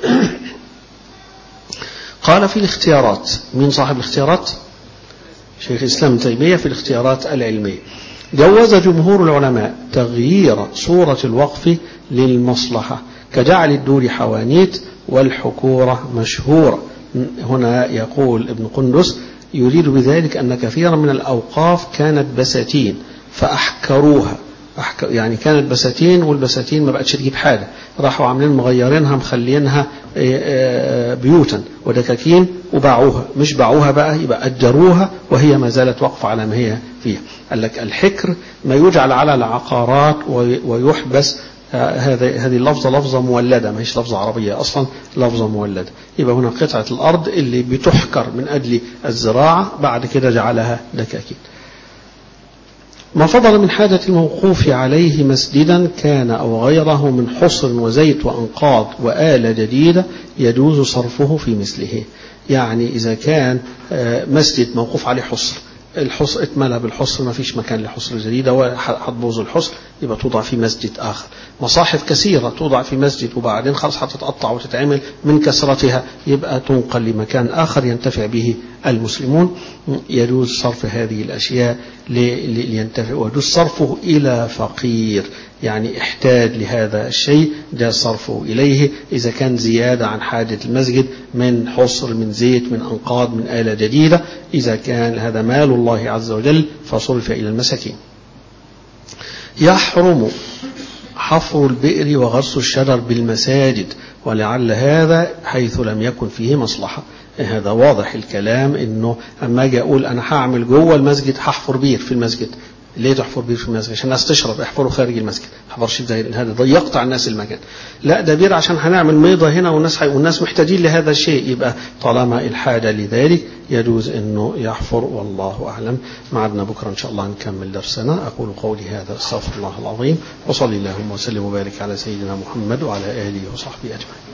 قال في الاختيارات، مين صاحب الاختيارات؟ شيخ الإسلام ابن تيمية في الاختيارات العلمية. جوز جمهور العلماء تغيير صورة الوقف للمصلحة كجعل الدور حوانيت والحكورة مشهورة. هنا يقول ابن قندس يريد بذلك أن كثيرا من الأوقاف كانت بساتين فأحكروها، يعني كانت بساتين والبساتين ما بقتش تجيب حاجة، راحوا عاملين مغيرينها مخلينها بيوتا ودكاكين وباعوها، مش باعوها بقى يبقى أجروها وهي ما زالت واقفة على ما هي فيها. قال لك الحكر ما يجعل على العقارات ويحبس، هذه اللفظة لفظة مولدة، ما هيش لفظة عربية أصلا، لفظة مولدة. يبقى هنا قطعة الأرض اللي بتحكر من أجل الزراعة بعد كده جعلها دكاكين. ما فضل من حاجة الموقوف عليه مسجدا كان أو غيره من حصر وزيت وأنقاض وآلة جديدة يجوز صرفه في مثله. يعني إذا كان مسجد موقوف عليه حصر، الحصر اتملى بالحصر ما فيش مكان لحصر جديدة وهتبوظ الحصر، يبقى توضع في مسجد آخر. مصاحف كثيرة توضع في مسجد وبعدين خلاص هتتقطع وتتعمل من كثرتها، يبقى تنقل لمكان آخر ينتفع به المسلمون. يجوز صرف هذه الأشياء لينتفع، ويجوز صرفه إلى فقير يعني احتاج لهذا الشيء جاء صرفه إليه، إذا كان زيادة عن حاجة المسجد من حصر من زيت من أنقاض من آلة جديدة، إذا كان هذا مال الله عز وجل فصرف إلى المساكين. يحرم حفر البئر وغرس الشجر بالمساجد، ولعل هذا حيث لم يكن فيه مصلحة. هذا واضح الكلام، إنه أما أجي أقول أنا هعمل جوه المسجد هحفر بير في المسجد، ليه تحفر بير في المسجد؟ عشان الناس تشرب، احفروا خارج المسجد، ما تحفرش زي هذا ضيقت على الناس المكان. لا ده بير عشان هنعمل ميضة هنا والناس محتاجين لهذا الشيء، يبقى طالما الحاجة لذلك يجوز انه يحفر، والله اعلم. معنا بكره ان شاء الله نكمل درسنا. اقول قولي هذا، استغفر الله العظيم، وصلي اللهم وسلم وبارك على سيدنا محمد وعلى اله وصحبه اجمعين.